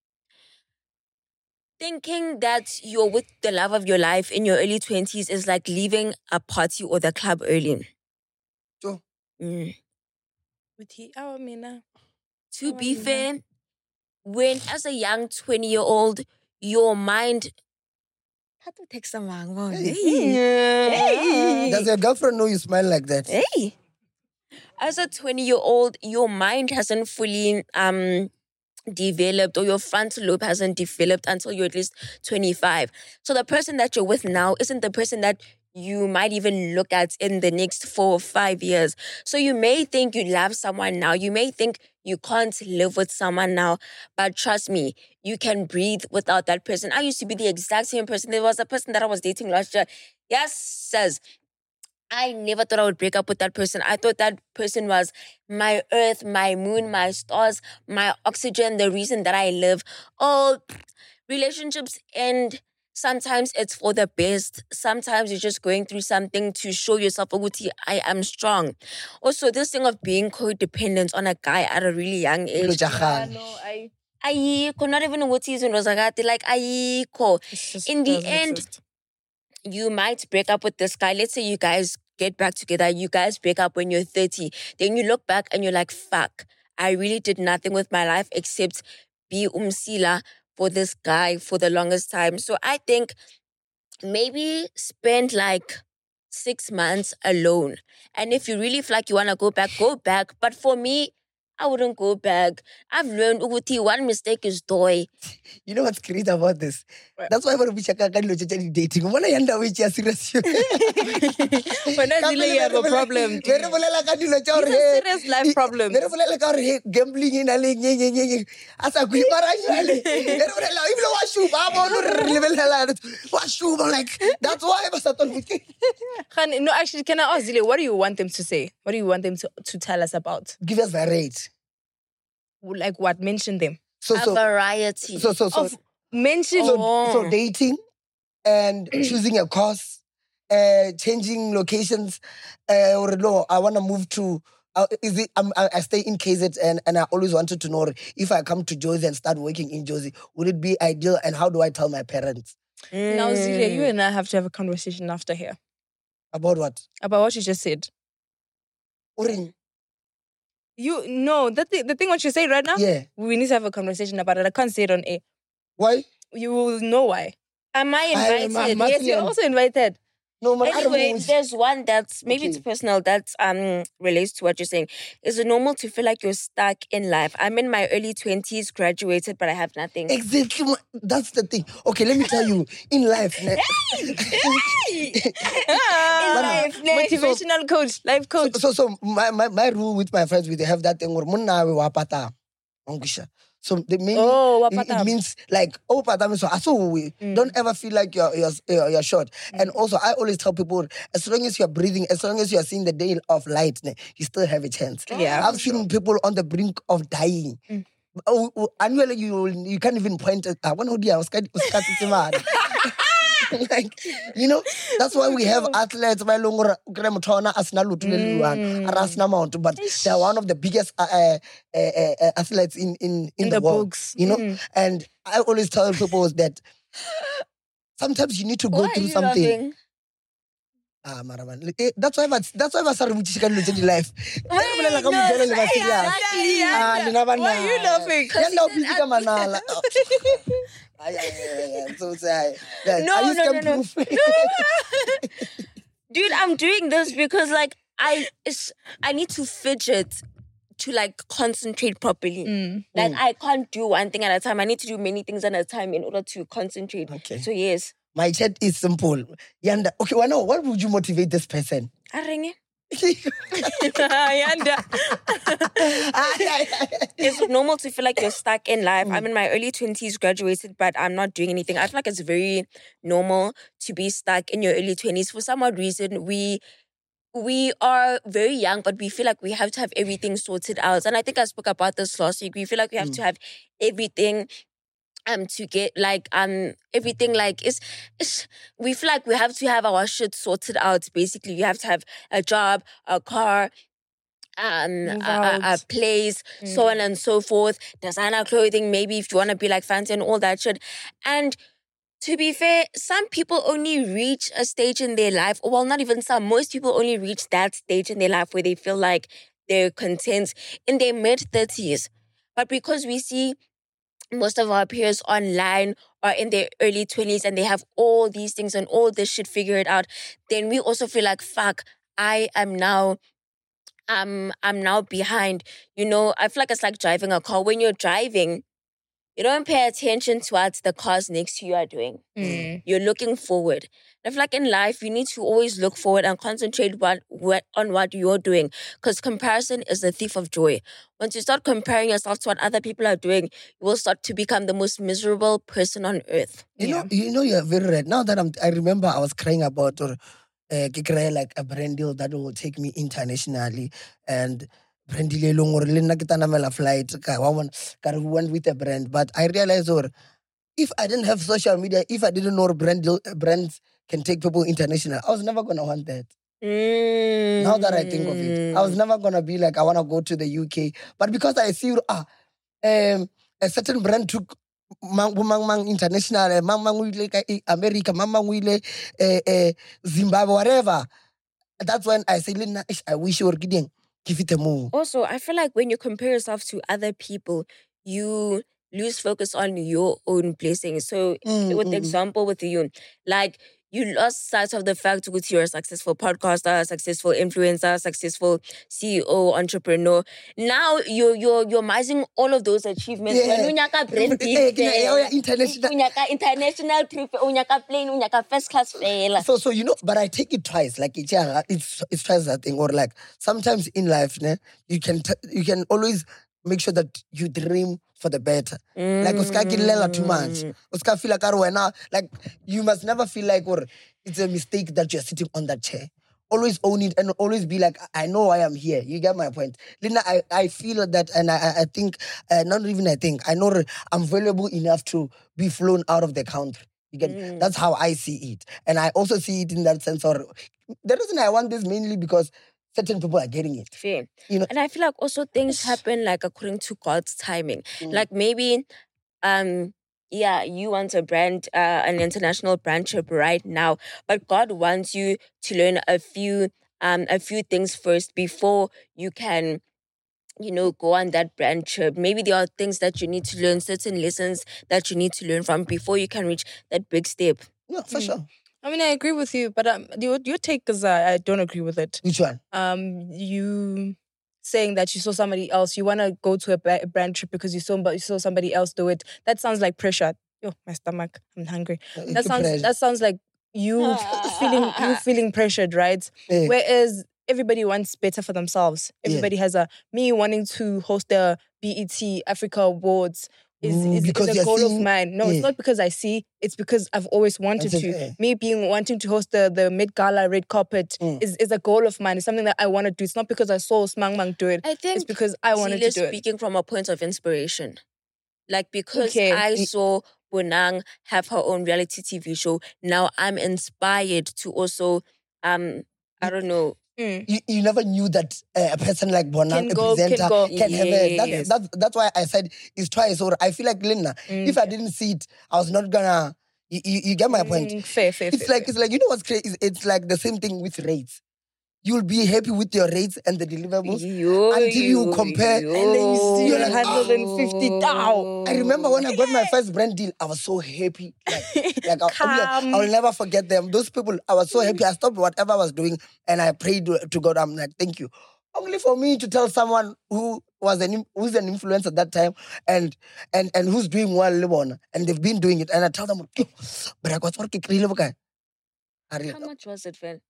Thinking that you're with the love of your life in your early 20s is like leaving a party or the club early. Sure. To be fair, when as a young 20-year-old, your mind. How to text someone? Hey. Does your girlfriend know you smile like that? Hey. As a 20-year-old, your mind hasn't fully developed, or your frontal lobe hasn't developed until you're at least 25. So the person that you're with now isn't the person that you might even look at in the next 4 or 5 years. So you may think you love someone now. You may think you can't live with someone now. But trust me, you can breathe without that person. I used to be the exact same person. There was a person that I was dating last year. Yes, says. I never thought I would break up with that person. I thought that person was my earth, my moon, my stars, my oxygen, the reason that I live. Oh, relationships end. Sometimes it's for the best. Sometimes you're just going through something to show yourself, Uguti, I am strong. Also, this thing of being codependent on a guy at a really young age. Ayiko, not even what season was like ayiko. In the end, you might break up with this guy. Let's say you guys get back together. You guys break up when you're 30. Then you look back and you're like, fuck, I really did nothing with my life except be umsila for this guy for the longest time. So I think maybe spend like 6 months alone. And if you really feel like you want to go back, go back. But for me, I wouldn't go back. I've learned, Uguti, one mistake is doy. You know what's great about this? That's why I want to be dating. When I end up with you, serious. When I really have a problem. It's a serious life problem. Gambling in a as a quick like that's why I was No, actually, can I ask Zile, what do you want them to say? What do you want them to tell us about? give us the rate. Like what? Mention them. A variety. Of mention. So dating and choosing a course, changing locations, or no, I want to move to. I stay in KZ and I always wanted to know if I come to Jozi and start working in Jozi, would it be ideal? And how do I tell my parents? Now, Zile, you and I have to have a conversation after here. About what? About what you just said. Uring. The thing what you say right now? Yeah. We need to have a conversation about it. I can't say it on air. Why? You will know why. Am I invited? Yes, you're also invited. No, man, Anyway, there's one that's maybe it's personal that relates to what you're saying. Is it normal to feel like you're stuck in life? I'm in my early 20s, graduated, but I have nothing. Exactly. That's the thing. Okay, let me tell you. In life, Motivational coach, life coach. So my rule with my friends, they have that thing where munna we wapata, angusha. So the meaning it means like don't ever feel like you're short. And also I always tell people, as long as you're breathing, as long as you're seeing the day of light, you still have a chance. Yeah, I've seen people on the brink of dying. Annually, you can't even point at one I was like, you know, that's why we have athletes but they're one of the biggest athletes in the world, books. you know. And I always tell people that sometimes you need to go through something. That's why I started with life. Why are you laughing? No. Dude, I'm doing this because like I need to fidget to like concentrate properly. Like I can't do one thing at a time. I need to do many things at a time in order to concentrate. Okay. So yes. My chat is simple. Yanda, okay, well, no, what would you motivate this person? Yanda. Yanda. It's normal to feel like you're stuck in life. I'm in my early 20s, graduated, but I'm not doing anything. I feel like it's very normal to be stuck in your early 20s. For some odd reason, we are very young, but we feel like we have to have everything sorted out. And I think I spoke about this last week. We feel like we have to have everything to get like everything like is we feel like we have to have our shit sorted out. Basically, you have to have a job, a car, a place, so on and so forth. Designer clothing, maybe if you want to be like fancy and all that shit. And to be fair, some people only reach a stage in their life, well, not even some. Most people only reach that stage in their life where they feel like their content in their mid-30s. But because we see most of our peers online are in their early 20s and they have all these things and all this shit figured out, then we also feel like, fuck, I am now I'm now behind. You know, I feel like it's like driving a car. When you're driving, you don't pay attention to what the cars next to you are doing. You're looking forward. I feel like in life, you need to always look forward and concentrate on what you're doing. Because comparison is the thief of joy. Once you start comparing yourself to what other people are doing, you will start to become the most miserable person on earth. You know, you're very right. Now that I remember I was crying about like a brand deal that will take me internationally, and brand deal long or flight went with a brand. But I realized if I didn't have social media, if I didn't know brands can take people international, I was never gonna want that. Now that I think of it, I was never gonna be like, I wanna go to the UK. But because I see a certain brand took mang international, America, Zimbabwe, whatever. That's when I say, Lina, I wish you were getting give it a move. Also, I feel like when you compare yourself to other people, you lose focus on your own blessings. So with the example with you, like you lost sight of the fact that you're a successful podcaster, successful influencer, successful CEO, entrepreneur. Now you're mising all of those achievements. International trip, plane, first class fail. So you know, but I take it twice. Like it's twice that thing. Or like sometimes in life, you can always make sure that you dream for the better. Like uska kilela too much. Uska feel like you must never feel like it's a mistake that you're sitting on that chair. Always own it and always be like, I know why I'm here. You get my point. Lina, I feel that, and I think, not even I think, I know I'm valuable enough to be flown out of the country. You get that's how I see it. And I also see it in that sense, or the reason I want this mainly because certain people are getting it. Fair. You know, and I feel like also things happen like according to God's timing. Like maybe, you want a brand, an international brand trip right now, but God wants you to learn a few things first before you can, go on that brand trip. Maybe there are things that you need to learn, certain lessons that you need to learn from before you can reach that big step. Yeah, for sure. I mean, I agree with you, but your take is I don't agree with it. Which one? You saying that you saw somebody else, you want to go to a brand trip because you saw somebody else do it. That sounds like pressure. Yo, my stomach, I'm hungry. That sounds like you feeling pressured, right? Yeah. Whereas everybody wants better for themselves. Everybody has me wanting to host the BET Africa Awards. Is a goal of mine. No, it's not because I see. It's because I've always wanted to. Me wanting to host the Met Gala red carpet is a goal of mine. It's something that I want to do. It's not because I saw Smang Mang do it. I think it's because I wanted to do it. Speaking from a point of inspiration. Like because I saw Bonang have her own reality TV show, now I'm inspired to also, I don't know. You never knew that a person like Bonang, a presenter, can have a... That's why I said it's twice. Or I feel like, Lina, if I didn't see it, I was not gonna... You get my point? Fair. It's like, you know what's crazy? It's like the same thing with rates. You'll be happy with your rates and the deliverables until you compare. And then you see you're like, 150 down. I remember when I got my first brand deal, I was so happy. Like I'll never forget them. Those people, I was so happy. I stopped whatever I was doing and I prayed to God. I'm like, thank you. Only for me to tell someone who's an influencer at that time and who's doing well, and they've been doing it. And I tell them, but I got working. How much was it, Phil?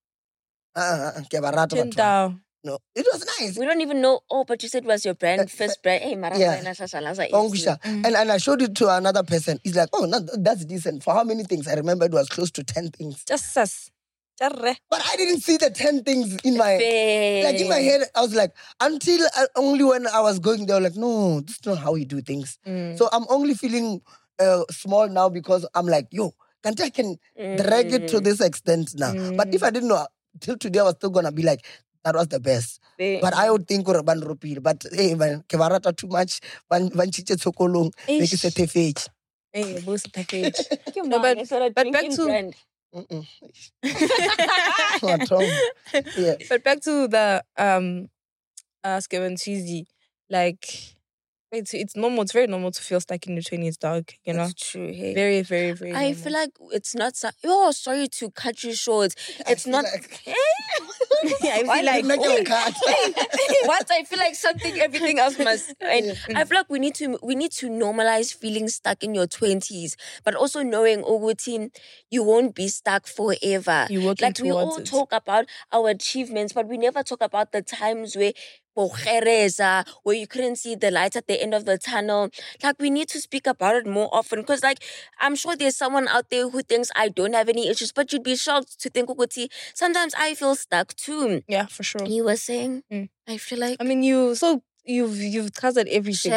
10,000. No, it was nice. We don't even know. Oh, but you said it was your brand, first brand. Hey, And I showed it to another person. He's like, oh, no, that's decent. For how many things? I remember it was close to 10 things. Just us. But I didn't see the 10 things in my... Like in my head, I was like, until only when I was going there, like, no, this is not how you do things. So I'm only feeling small now because I'm like, yo, I can drag it to this extent now. But if I didn't know, till today I was still gonna be like, that was the best. But I would think ban rupil. But hey man, kevarata too much. Ban chiche sokolong. Make it a fake. Hey, boost the page. But back to Yeah. But back to the Kevin cheesy. Like, it's normal. It's very normal to feel stuck in your 20s, dog. You know, That's true. Hey. very, very, very. I feel like it's not. Oh, sorry to cut you short. It's not. I feel like Like your cat. Once I feel like something, everything else must. And I feel like we need to normalize feeling stuck in your 20s, but also knowing, team, you won't be stuck forever. You're working like we all towards it. talk about our achievements, but we never talk about the times where you couldn't see the light at the end of the tunnel. Like, we need to speak about it more often, because like I'm sure there's someone out there who thinks I don't have any issues, but you'd be shocked to think, sometimes I feel stuck too. Yeah, for sure. You were saying, I feel like I mean, you've covered everything.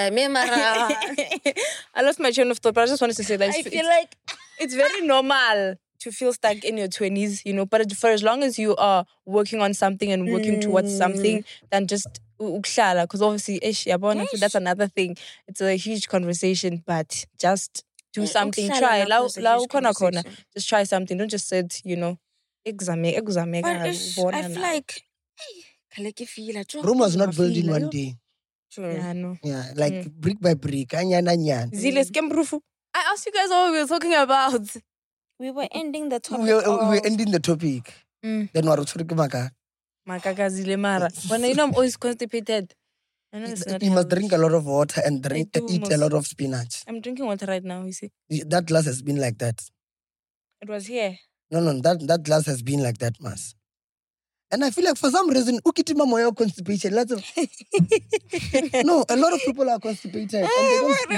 I lost my train of thought, but I just wanted to say that I feel like it's very normal to feel stuck in your 20s, you know, but for as long as you are working on something and working towards something, then just because obviously that's another thing. It's a huge conversation, but just do something. Try. Just try something. Don't just sit, you know, exam. I feel like Rome was not built in one day. Yeah, I know. Yeah, like brick by brick. Anyan. Zile scam proof. I asked you guys what we were talking about. we were ending the topic. We were ending the topic. Mm. Then Maka. Makaka zile mara. When you know I'm always constipated. I know it's not You must healthy. drink a lot of water and I do eat a most. lot of spinach. I'm drinking water right now, you see. That glass has been like that. It was here. No, that glass has been like that, Mas. And I feel like for some reason, ukitima moyo constipation. No, a lot of people are constipated. And they don't speak.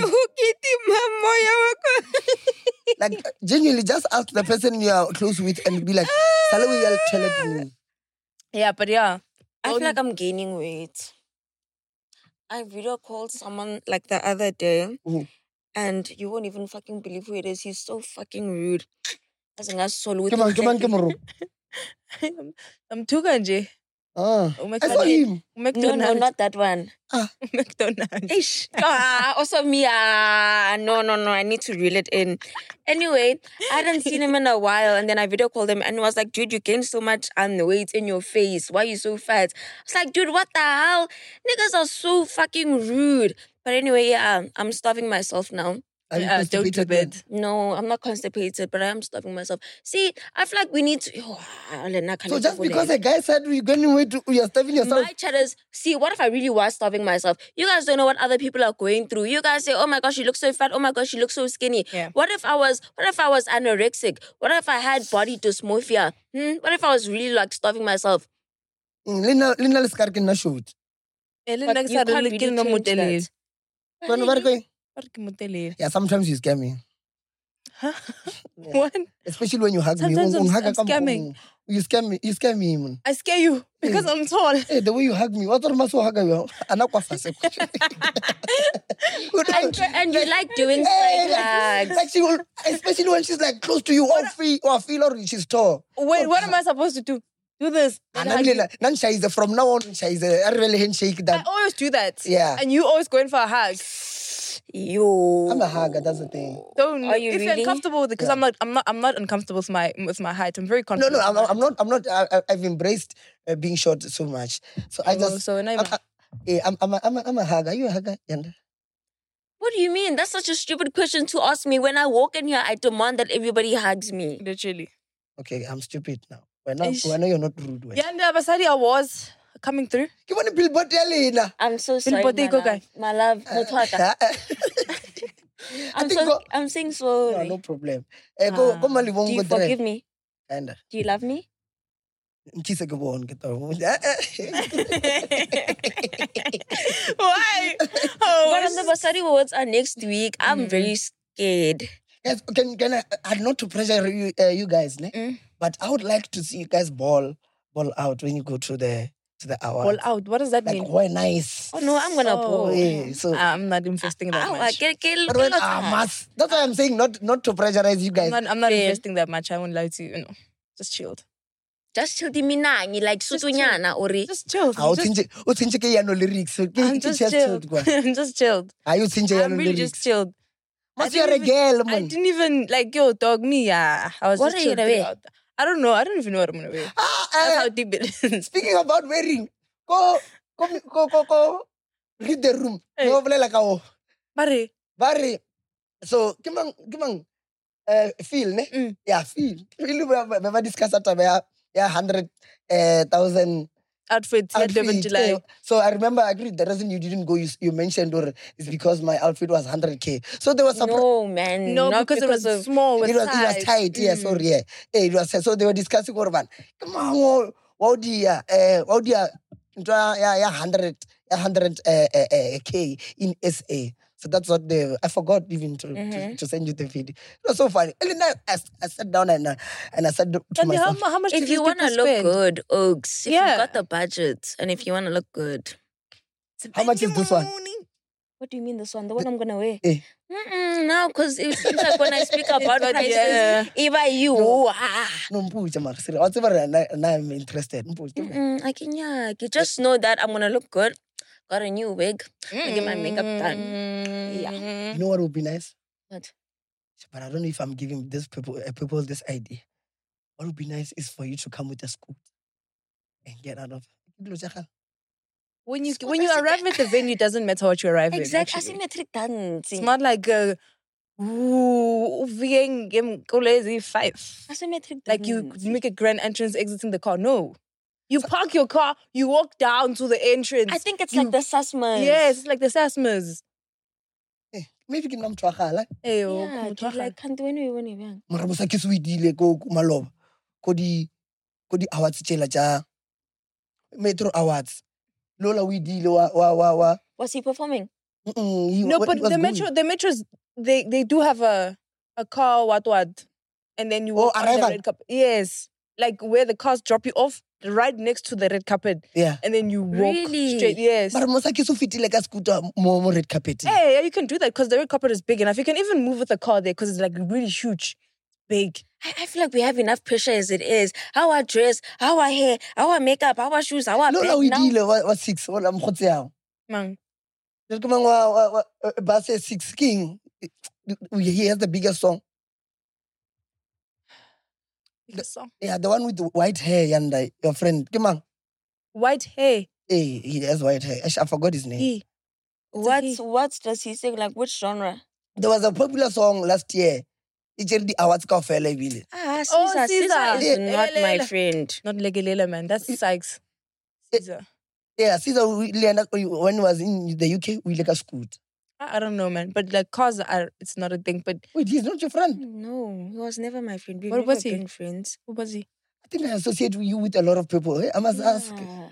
Like, genuinely, just ask the person you are close with and be like, Salawi, I'll tell it to me. Yeah, but yeah. I feel like I'm gaining weight. I video called someone like the other day, Mhm. and you won't even fucking believe who it is. He's so fucking rude. Come on. I'm too kanji. I saw him. No, McDonald's. not that one. McDonald's. Ish. Also me. No. I need to reel it in. Anyway, I hadn't seen him in a while, and then I video called him and was like, dude, you gained so much weight in your face. Why are you so fat? I was like, dude, what the hell? Niggas are so fucking rude. But anyway, yeah, I'm starving myself now. Are you Don't do constipated? bed. No, I'm not constipated, but I am starving myself. See, I feel like we need to. So just because a guy said you're going away to, you're starving yourself. My chatters, see, what if I really was starving myself? You guys don't know what other people are going through. You guys say, oh my gosh, you look so fat. Oh my gosh, you look so skinny. Yeah. What if I was anorexic? What if I had body dysmorphia? What if I was really like starving myself? Lina Leskarkin na shoot. But you can't really change that. When we're going. Yeah. Yeah, sometimes you scare me. What? Especially when you hug me. Sometimes I'm Unhugga scamming. You scare me. You scare me, man. I scare you because I'm tall. Hey, the way you hug me. What are you hug you? And you like doing side hugs. Like she will, especially when she's like close to you, or feel or she's tall. Wait, what am I supposed to do? Do this. And from now on, she's a really handshake I that. always do that. Yeah. And you always go in for a hug. Yo. I'm a hugger, that's the thing. Don't. Are you if you're really? uncomfortable with it, because I'm not uncomfortable with my height. I'm very No, confident. I'm not. I've embraced being short so much. So I just. So now I'm a hugger. Are you a hugger, Yanda? What do you mean? That's such a stupid question to ask me. When I walk in here, I demand that everybody hugs me. literally. Okay, I'm stupid now. When I Ish. know you're not rude. When. Yeah, and Basadi Awards coming through. Come on, billboard Yalina. I'm so sorry, Billboard, my go, love. guy. My love, Mutwaka. I'm saying sorry. No problem. Go mali Do you forgive me? And Do you love me? kisa go on get Why? But on the Basari Awards are next week. I'm very scared. Yes, can I not to pressure you guys, ne? But I would like to see you guys ball out when you go to the hour. All out. What does that Like mean? why nice. Oh no, I'm gonna Oh. ball. Yeah, so I'm not investing that much. but when that's why I'm saying not to pressurize you guys. I'm not Fair. investing that much. I won't lie to you. Just chilled. Just chill the minangi like sutunyana ori. Just chilled. Ah, uthinche ke yano lyrics. So I'm just chilled. I'm just chilled. Are you thinche I'm yano really lyrics? just chilled. Must you are a girl, I man. didn't even like dog me. Yeah, I was What just are you chilled gonna wear? throughout. I don't know. I don't even know what I'm gonna wear. That's how deep it is. Speaking about wearing, go Go. Read the room. Hey. No bolela ka o. Mare, Bare. So, ke mang feel ne? Yeah, feel. Really we discuss that yeah 100,000 outfits. outfit. Yeah. So I remember I agreed the reason you didn't go you mentioned or is because my outfit was 100K. So there was some No, man. No, not because it was of small. it was tight. Yeah, sorry. Yeah. It was so they were discussing Orban. Come on, what do you 100K in SA. So that's what I forgot even to send you the video. It was so funny. And then I sat down and I said to And myself, how much if did you want to look good, Oaks, if Yeah. you got the budget and if you want to look good. how much is this one? What do you mean this one? The one I'm going to wear? Eh. No, because it seems like when I speak about But prices, yeah. even you, No, Mpucha, Mar. Seriously, whatever, now I'm interested. Mpucha. I can, yeah. You just know that I'm going to look good. Got a new wig. I get my makeup done. Yeah. You know what would be nice? What? But I don't know if I'm giving this people this idea. What would be nice is for you to come with a scoot and get out of. When you arrive at the venue, it doesn't matter what you arrive in. Exactly. actually. Asymmetric dancing. It's not like VN 5. Asymmetric Like you dancing. make a grand entrance exiting the car. No. You park your car, you walk down to the entrance. I think it's like the Sasmas. Yes, it's like the Sasmas. Maybe can come to a Hey, Yeah, dude, like, can't do anything. Marabosa ke swedile ko maloba. Ko di awards tshela tsa Metro Awards. Lola we deal wa. Was he performing? No, but the metros, they do have a car, what, and then you walk on the arrival. red carpet. Yes, like where the cars drop you off, right next to the red carpet, Yeah. and then you walk Really? straight. Yes. But Mosa ke so fitile ka scooter mo red carpet. Hey, yeah, you can do that because the red carpet is big enough. You can even move with the car there because it's like really huge, big. I feel like we have enough pressure as it is. How I dress, how I hair, how I makeup, how I shoes, how I Lola bag we now. deal wa 6 wala mkhotse yao. Man. Just come on bus 6 king. He has the biggest song. Biggest song. Yeah, the one with the white hair, Yanda, your friend. Come on. White hair. Hey, he has white hair. I forgot his name. He. What does he sing? Like which genre? There was a popular song last year. It's the awards ka fela ebile. Ah, Caesar. Oh, Caesar Caesar. is Yeah. not my friend. Not Legelela, man. That's Sykes. Caesar. Yeah, Caesar when he was in the UK, we like a scoot. I don't know, man. But like cars are, it's not a thing. But Wait, he's not your friend. No, he was never my friend. We've What never was he? been friends. who was he? I think I associate you with a lot of people. I must ask. Yeah.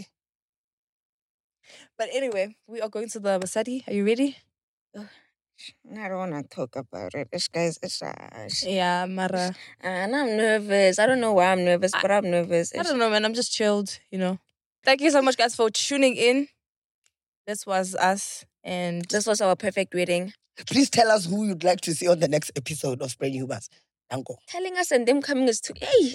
But anyway, we are going to the Basadi. Are you ready? I don't want to talk about it. This guy's ass. Yeah, Mara. And I'm nervous. I don't know why I'm nervous, but I'm nervous. I don't know, man. I'm just chilled, you know. Thank you so much, guys, for tuning in. This was us. And This was our perfect wedding. Please tell us who you'd like to see on the next episode of Spreading Humors. Danko. Telling us and them coming is too. Hey!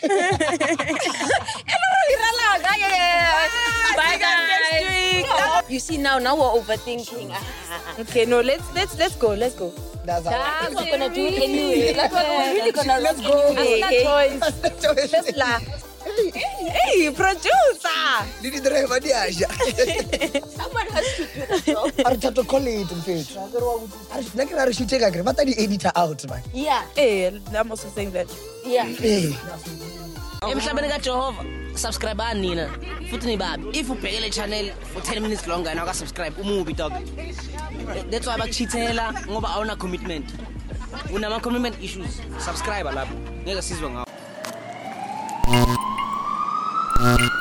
Bye, guys. You see, now we're overthinking. okay, no, let's go. Let's go. That's I'm not gonna do it anyway. Like, we're really gonna Let's go. anyway. Let's laugh. Hey, producer! Did you drive a diaja? Someone has to do the job. I had to call it in fact. I should take a grab. But the editor out, man. Yeah, Hey, I'm also saying that. yeah. Hey. emhlabeni kaJehova subscribe nina futhi nibabi if ubheke le channel for 10 minutes longer na subscribe umubi dog that's why bakuchithela ngoba awuna commitment unama commitment issues subscribe lapho ngeke sizwe ngawo